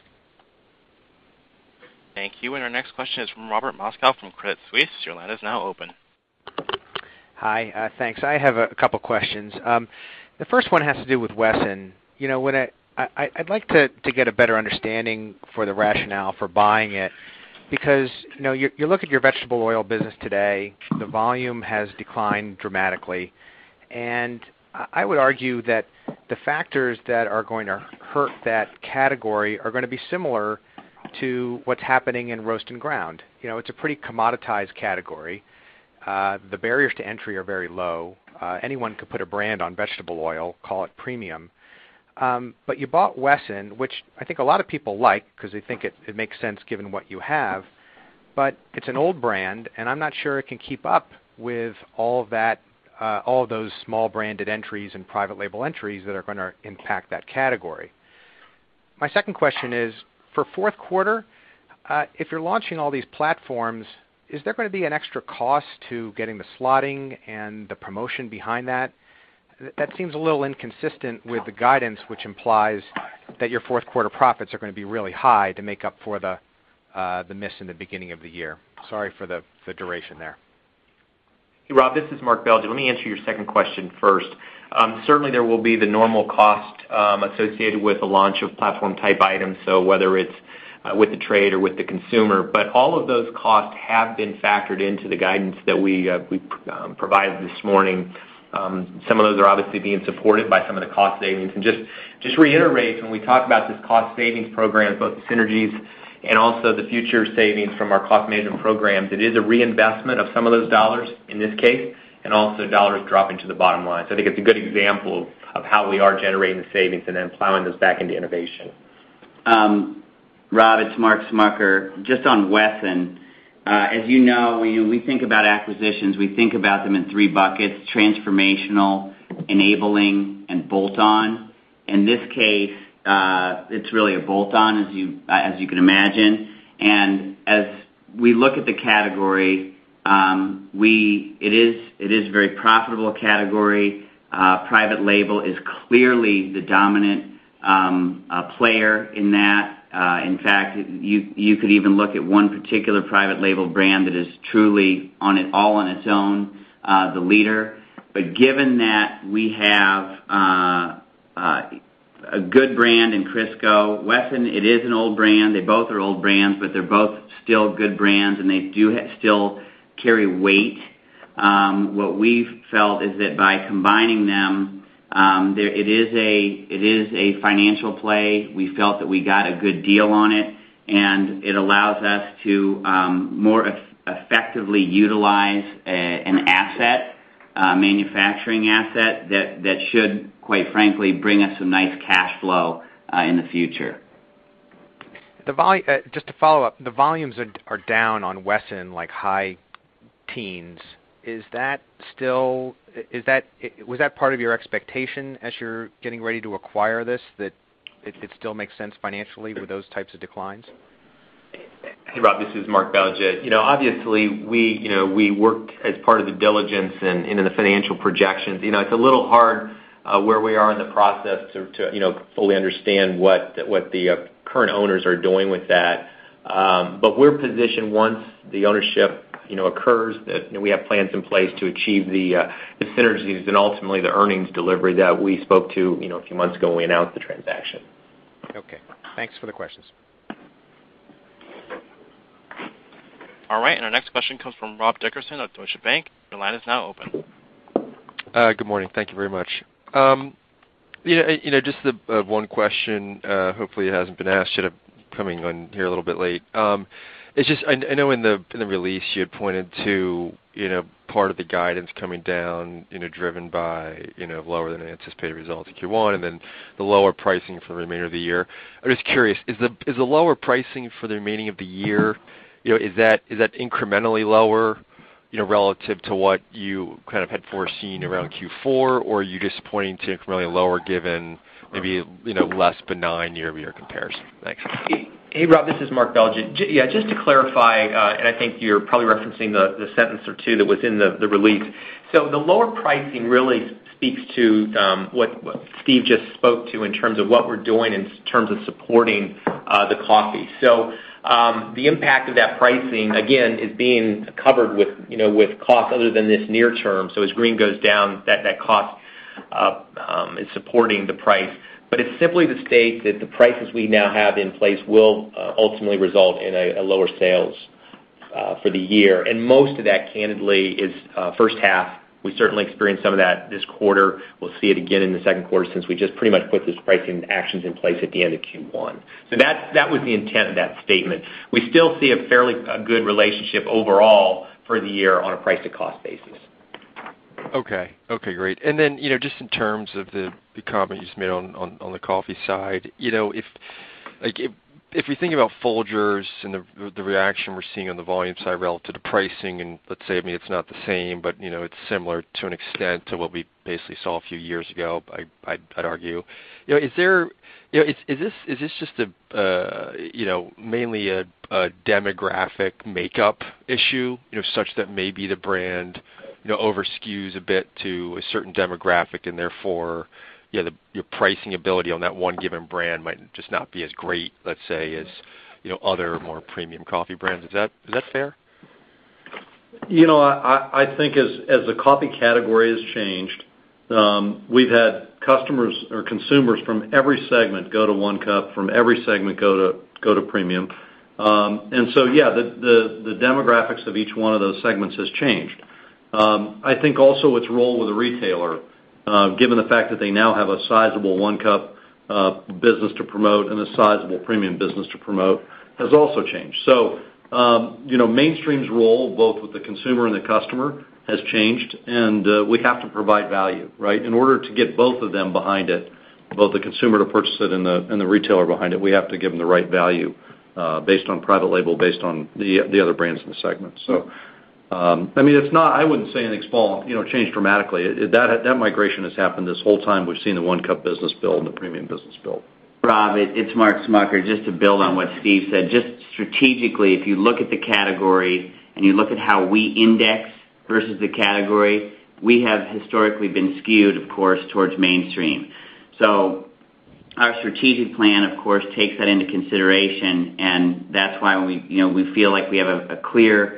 Thank you. And our next question is from Robert Moskow from Credit Suisse. Your line is now open. Hi, thanks. I have a couple questions. The first one has to do with Wesson. When I'd like to get a better understanding for the rationale for buying it, because you look at your vegetable oil business today, the volume has declined dramatically, and I would argue that the factors that are going to hurt that category are going to be similar to what's happening in roast and ground. It's a pretty commoditized category. The barriers to entry are very low. Anyone could put a brand on vegetable oil, call it premium. But you bought Wesson, which I think a lot of people like because they think it makes sense given what you have. But it's an old brand, and I'm not sure it can keep up with all of those small branded entries and private label entries that are going to impact that category. My second question is, for fourth quarter, if you're launching all these platforms, is there going to be an extra cost to getting the slotting and the promotion behind that? That seems a little inconsistent with the guidance, which implies that your fourth quarter profits are going to be really high to make up for the miss in the beginning of the year. Sorry for the duration there. Hey, Rob, this is Mark Belgya. Let me answer your second question first. Certainly there will be the normal cost associated with the launch of platform-type items, so whether it's with the trade or with the consumer. But all of those costs have been factored into the guidance that we provided this morning. Some of those are obviously being supported by some of the cost savings. And just reiterate, when we talk about this cost savings program, both the synergies and also the future savings from our cost management programs, it is a reinvestment of some of those dollars in this case, and also dollars dropping to the bottom line. So I think it's a good example of how we are generating the savings and then plowing those back into innovation. Rob, it's Mark Smucker. Just on Wesson, as you know, when we think about acquisitions, we think about them in 3 buckets: transformational, enabling, and bolt-on. In this case, it's really a bolt-on, as you can imagine. And as we look at the category, it is a very profitable category. Private label is clearly the dominant player in that. In fact, you could even look at one particular private label brand that is truly all on its own, the leader. But given that we have a good brand in Crisco, Wesson, it is an old brand. They both are old brands, but they're both still good brands, and they do still carry weight. What we've felt is that by combining them, it is a financial play. We felt that we got a good deal on it, and it allows us to more effectively utilize an asset, manufacturing asset that should, quite frankly, bring us some nice cash flow in the future. Just to follow up, the volumes are down on Wesson like high teens. Was that part of your expectation as you're getting ready to acquire this, that it still makes sense financially with those types of declines? Hey, Rob, this is Mark Belgya. Obviously, we worked as part of the diligence and in the financial projections. It's a little hard where we are in the process to fully understand what the current owners are doing with that. But we're positioned once the ownership occurs, that we have plans in place to achieve the synergies and ultimately the earnings delivery that we spoke to a few months ago when we announced the transaction. Okay. Thanks for the questions. All right, and our next question comes from Rob Dickerson of Deutsche Bank. Your line is now open. Good morning. Thank you very much. Just the one question. Hopefully, it hasn't been asked yet. I'm coming on here a little bit late. It's just I know in the release you had pointed to part of the guidance coming down, driven by lower than anticipated results in Q1, and then the lower pricing for the remainder of the year. I'm just curious, is the lower pricing for the remaining of the year, is that incrementally lower, relative to what you kind of had foreseen around Q4, or are you just pointing to incrementally lower given maybe less benign year-over-year comparison? Thanks. Hey, Rob, this is Mark Belgya. Just to clarify, and I think you're probably referencing the sentence or two that was in the release. So the lower pricing really speaks to what Steve just spoke to in terms of what we're doing in terms of supporting the coffee. So the impact of that pricing, again, is being covered with costs other than this near term. So as green goes down, that cost is supporting the price. But it's simply to state that the prices we now have in place will ultimately result in a lower sales for the year. And most of that, candidly, is first half. We certainly experienced some of that this quarter. We'll see it again in the second quarter since we just pretty much put this pricing actions in place at the end of Q1. So that was the intent of that statement. We still see a fairly good relationship overall for the year on a price-to-cost basis. Okay, great. And then, just in terms of the comment you just made on the coffee side, if we think about Folgers and the reaction we're seeing on the volume side relative to pricing, and let's say, it's not the same, but it's similar to an extent to what we basically saw a few years ago, I'd argue. Is this just mainly a demographic makeup issue, such that maybe the brand over-skews a bit to a certain demographic, and therefore, your pricing ability on that one given brand might just not be as great, let's say, as other more premium coffee brands. Is that fair? I think as the coffee category has changed, we've had customers or consumers from every segment go to one cup, from every segment go to premium, and so the demographics of each one of those segments has changed. I think also its role with a retailer, given the fact that they now have a sizable one-cup business to promote and a sizable premium business to promote, has also changed. So, mainstream's role, both with the consumer and the customer, has changed, and we have to provide value, right? In order to get both of them behind it, both the consumer to purchase it and the retailer behind it, we have to give them the right value based on private label, based on the other brands in the segment. So, it's not. I wouldn't say anything's changed dramatically. That migration has happened this whole time. We've seen the one-cup business build and the premium business build. Rob, it's Mark Smucker. Just to build on what Steve said, just strategically, if you look at the category and you look at how we index versus the category, we have historically been skewed, of course, towards mainstream. So our strategic plan, of course, takes that into consideration, and that's why we feel like we have a clear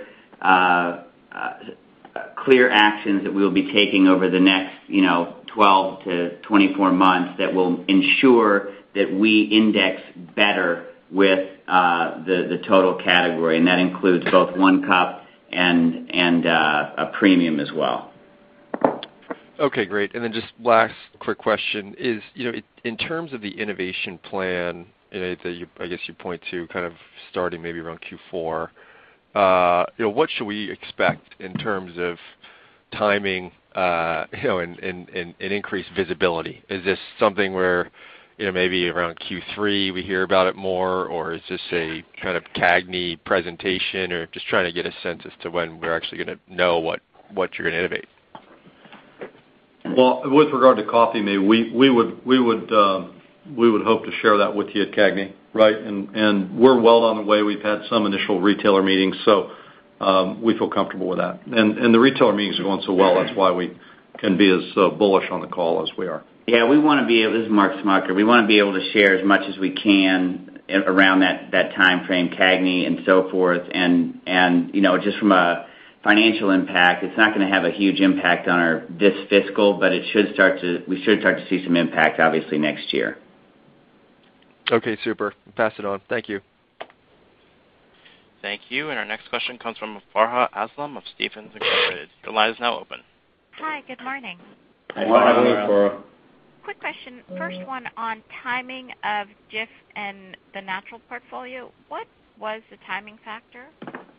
actions that we will be taking over the next 12 to 24 months that will ensure that we index better with the total category, and that includes both one cup and a premium as well. Okay, great. And then just last quick question is, in terms of the innovation plan, that I guess you point to kind of starting maybe around Q4. What should we expect in terms of timing, and increased visibility? Is this something where, maybe around Q3 we hear about it more, or is this a kind of CAGNY presentation, or just trying to get a sense as to when we're actually going to know what you're going to innovate? Well, with regard to coffee, maybe we would hope to share that with you at CAGNY. Right, and we're well on the way. We've had some initial retailer meetings, so we feel comfortable with that. And the retailer meetings are going so well, that's why we can be as bullish on the call as we are. Yeah, we want to be able. This is Mark Smucker. We want to be able to share as much as we can around that time frame, CAGNY and so forth. And just from a financial impact, it's not going to have a huge impact on this fiscal, but we should start to see some impact, obviously, next year. Okay, super. Pass it on. Thank you. Thank you. And our next question comes from Farha Aslam of Stephens Incorporated. Your line is now open. Hi, good morning. Good morning, Laura. Quick question. First one on timing of Jif and the natural portfolio. What was the timing factor?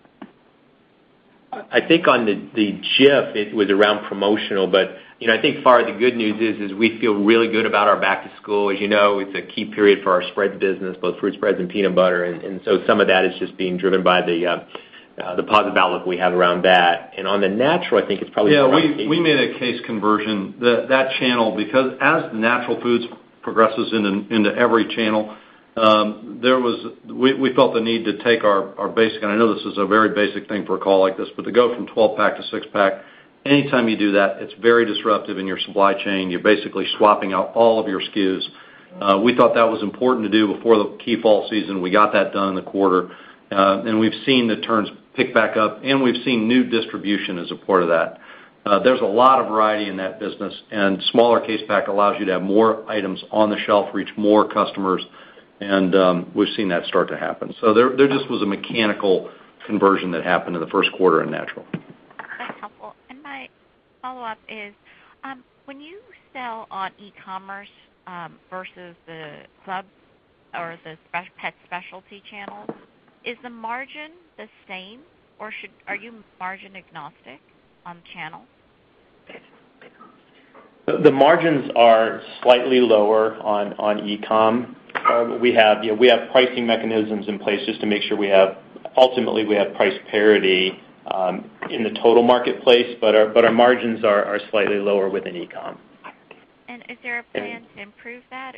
I think on the Jif, it was around promotional, but I think far the good news is we feel really good about our back to school. As you know, it's a key period for our spreads business, both fruit spreads and peanut butter, and so some of that is just being driven by the positive outlook we have around that. And on the natural, I think it's probably we made a case conversion that channel, because as the natural foods progresses into every channel, we felt the need to take our basic, and I know this is a very basic thing for a call like this, but to go from 12-pack to 6-pack, anytime you do that, it's very disruptive in your supply chain. You're basically swapping out all of your SKUs. We thought that was important to do before the key fall season. We got that done in the quarter, and we've seen the turns pick back up, and we've seen new distribution as a part of that. There's a lot of variety in that business, and smaller case pack allows you to have more items on the shelf, reach more customers, and we've seen that start to happen. So there just was a mechanical conversion that happened in the first quarter in natural. That's helpful. And my follow-up is, when you sell on e-commerce versus the club or the pet specialty channels, is the margin the same, or are you margin agnostic on channel? The margins are slightly lower on e-com. We have pricing mechanisms in place just to make sure we have price parity in the total marketplace, but our margins are slightly lower within e-com. And is there a plan to improve that?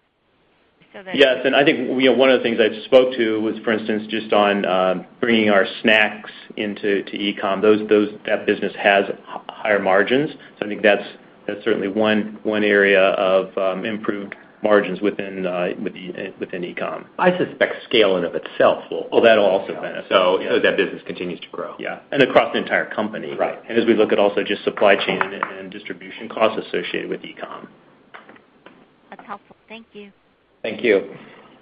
Yes, and I think one of the things I spoke to was, for instance, just on bringing our snacks into e-com. That business has higher margins, so I think that's certainly one area of improved margins within e-com. I suspect scale in of itself will. Well, that'll also benefit. So that business continues to grow. Yeah, and across the entire company. Right. And as we look at also just supply chain and distribution costs associated with e-com. That's helpful. Thank you. Thank you.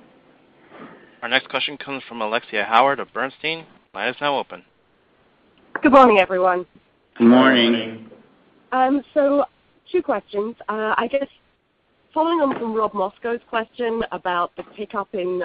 Our next question comes from Alexia Howard of Bernstein. Line is now open. Good morning, everyone. Good morning. So, two questions. I guess following on from Rob Mosco's question about the pickup in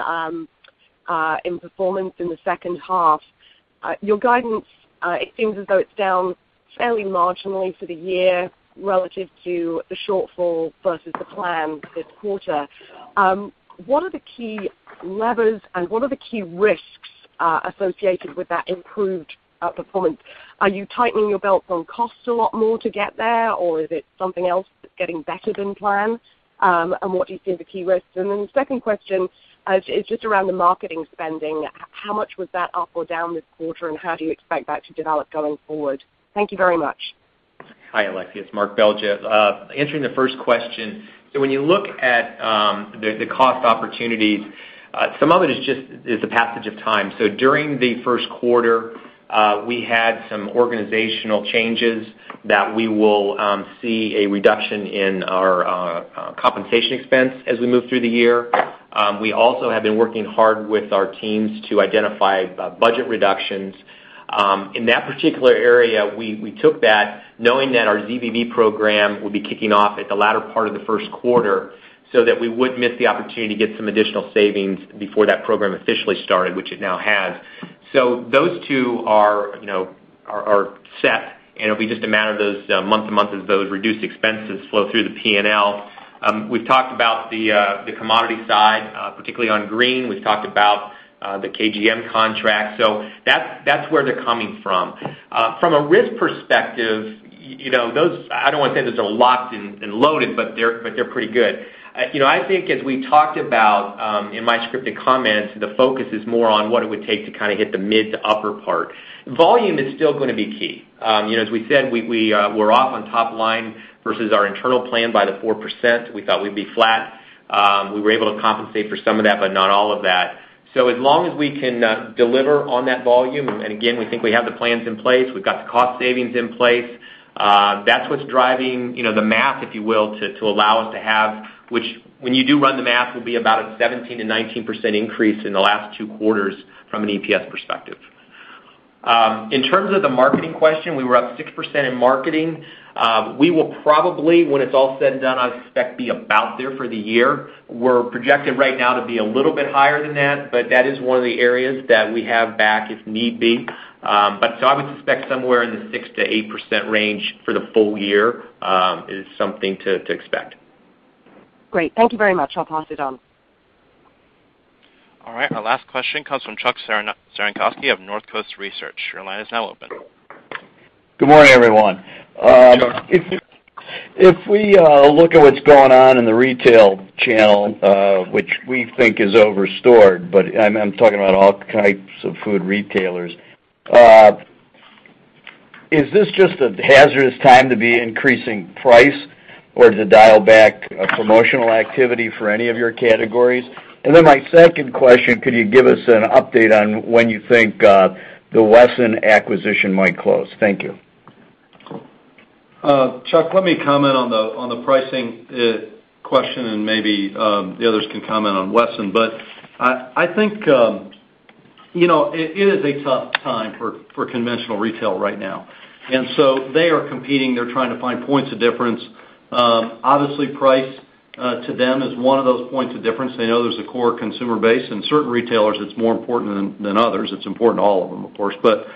performance in the second half, your guidance, it seems as though it's down fairly marginally for the year relative to the shortfall versus the plan this quarter. What are the key levers and what are the key risks associated with that improved performance? Are you tightening your belts on costs a lot more to get there, or is it something else that's getting better than planned? And what do you see as the key risks? And then the second question is just around the marketing spending. How much was that up or down this quarter, and how do you expect that to develop going forward? Thank you very much. Hi, Alexia. It's Mark Belgya. Answering the first question, so when you look at the cost opportunities, some of it is the passage of time. So during the first quarter, we had some organizational changes that we will see a reduction in our compensation expense as we move through the year. We also have been working hard with our teams to identify budget reductions. In that particular area, we took that knowing that our ZBB program would be kicking off at the latter part of the first quarter so that we wouldn't miss the opportunity to get some additional savings before that program officially started, which it now has. So those two are set, and it'll be just a matter of those month to month as those reduced expenses flow through the P&L. We've talked about the commodity side, particularly on green. We've talked about the KGM contract. So that's where they're coming from. From a risk perspective, those, I don't want to say those are locked and loaded, but they're pretty good. I think as we talked about in my scripted comments, the focus is more on what it would take to kind of hit the mid to upper part. Volume is still going to be key. As we said, we're off on top line versus our internal plan by the 4%. We thought we'd be flat. We were able to compensate for some of that, but not all of that. So as long as we can deliver on that volume, and again, we think we have the plans in place, we've got the cost savings in place, that's what's driving the math, if you will, to allow us to have, which when you do run the math, will be about a 17 to 19% increase in the last 2 quarters from an EPS perspective. In terms of the marketing question, we were up 6% in marketing. We will probably, when it's all said and done, I suspect be about there for the year. We're projected right now to be a little bit higher than that, but that is one of the areas that we have back if need be. So I would suspect somewhere in the 6 to 8% range for the full year is something to expect. Great. Thank you very much. I'll pass it on. All right. Our last question comes from Chuck Cerankosky of Northcoast Research. Your line is now open. Good morning, everyone. If we look at what's going on in the retail channel, which we think is overstored, but I'm talking about all types of food retailers, is this just a hazardous time to be increasing price or to dial back promotional activity for any of your categories? And then my second question, could you give us an update on when you think the Wesson acquisition might close? Thank you. Chuck, let me comment on the pricing question, and maybe the others can comment on Wesson. But I think it is a tough time for conventional retail right now, and so they are competing. They're trying to find points of difference. Obviously, price to them is one of those points of difference. They know there's a core consumer base, and certain retailers it's more important than others. It's important to all of them, of course. But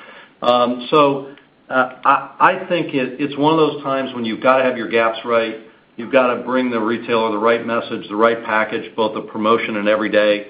I think it's one of those times when you've got to have your gaps right. You've got to bring the retailer the right message, the right package, both the promotion and every day.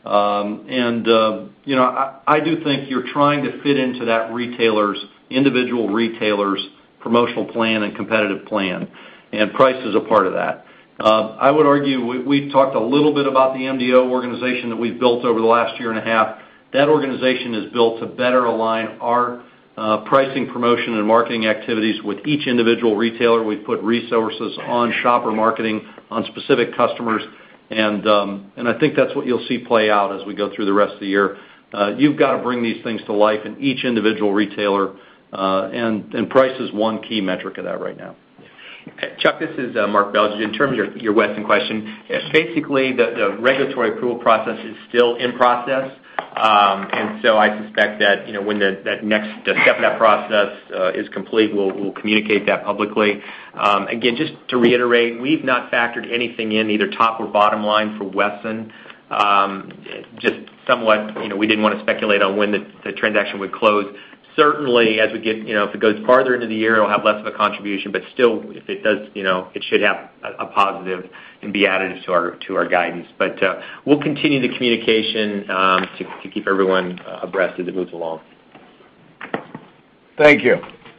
I do think you're trying to fit into that individual retailer's promotional plan and competitive plan, and price is a part of that. I would argue we talked a little bit about the MDO organization that we've built over the last year and a half. That organization is built to better align our pricing, promotion, and marketing activities with each individual retailer. We've put resources on shopper marketing on specific customers, and I think that's what you'll see play out as we go through the rest of the year. You've got to bring these things to life in each individual retailer, and price is one key metric of that right now. Chuck, this is Mark Belge. In terms of your Wesson question, basically the regulatory approval process is still in process, and so I suspect that when that next step of that process is complete, we'll communicate that publicly. Again, just to reiterate, we've not factored anything in either top or bottom line for Wesson. Just somewhat, we didn't want to speculate on when the transaction would close. Certainly, as we get, if it goes farther into the year, it'll have less of a contribution. But still, if it does, it should have a positive and be additive to our guidance. But we'll continue the communication to keep everyone abreast as it moves along. Thank you.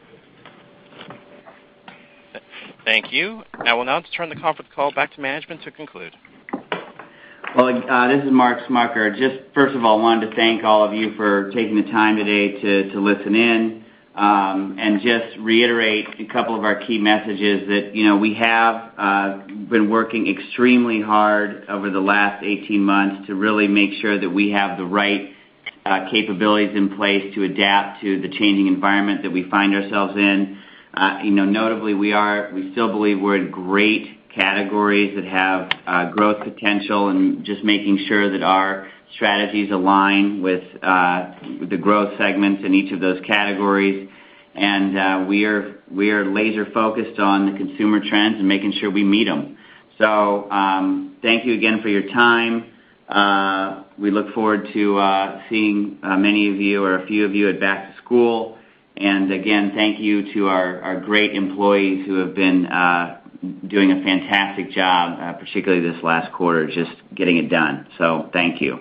Thank you. I will now turn the conference call back to management to conclude. Well, this is Mark Smucker. Just first of all, wanted to thank all of you for taking the time today to listen in, and just reiterate a couple of our key messages that, we have been working extremely hard over the last 18 months to really make sure that we have the right capabilities in place to adapt to the changing environment that we find ourselves in. Notably, we still believe we're in great categories that have growth potential, and just making sure that our strategies align with the growth segments in each of those categories. And we are laser focused on the consumer trends and making sure we meet them. So thank you again for your time. We look forward to seeing many of you or a few of you at back to school. And again, thank you to our great employees who have been doing a fantastic job, particularly this last quarter, just getting it done. So thank you.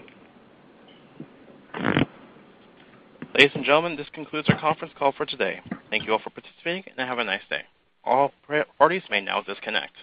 Ladies and gentlemen, this concludes our conference call for today. Thank you all for participating, and have a nice day. All parties may now disconnect.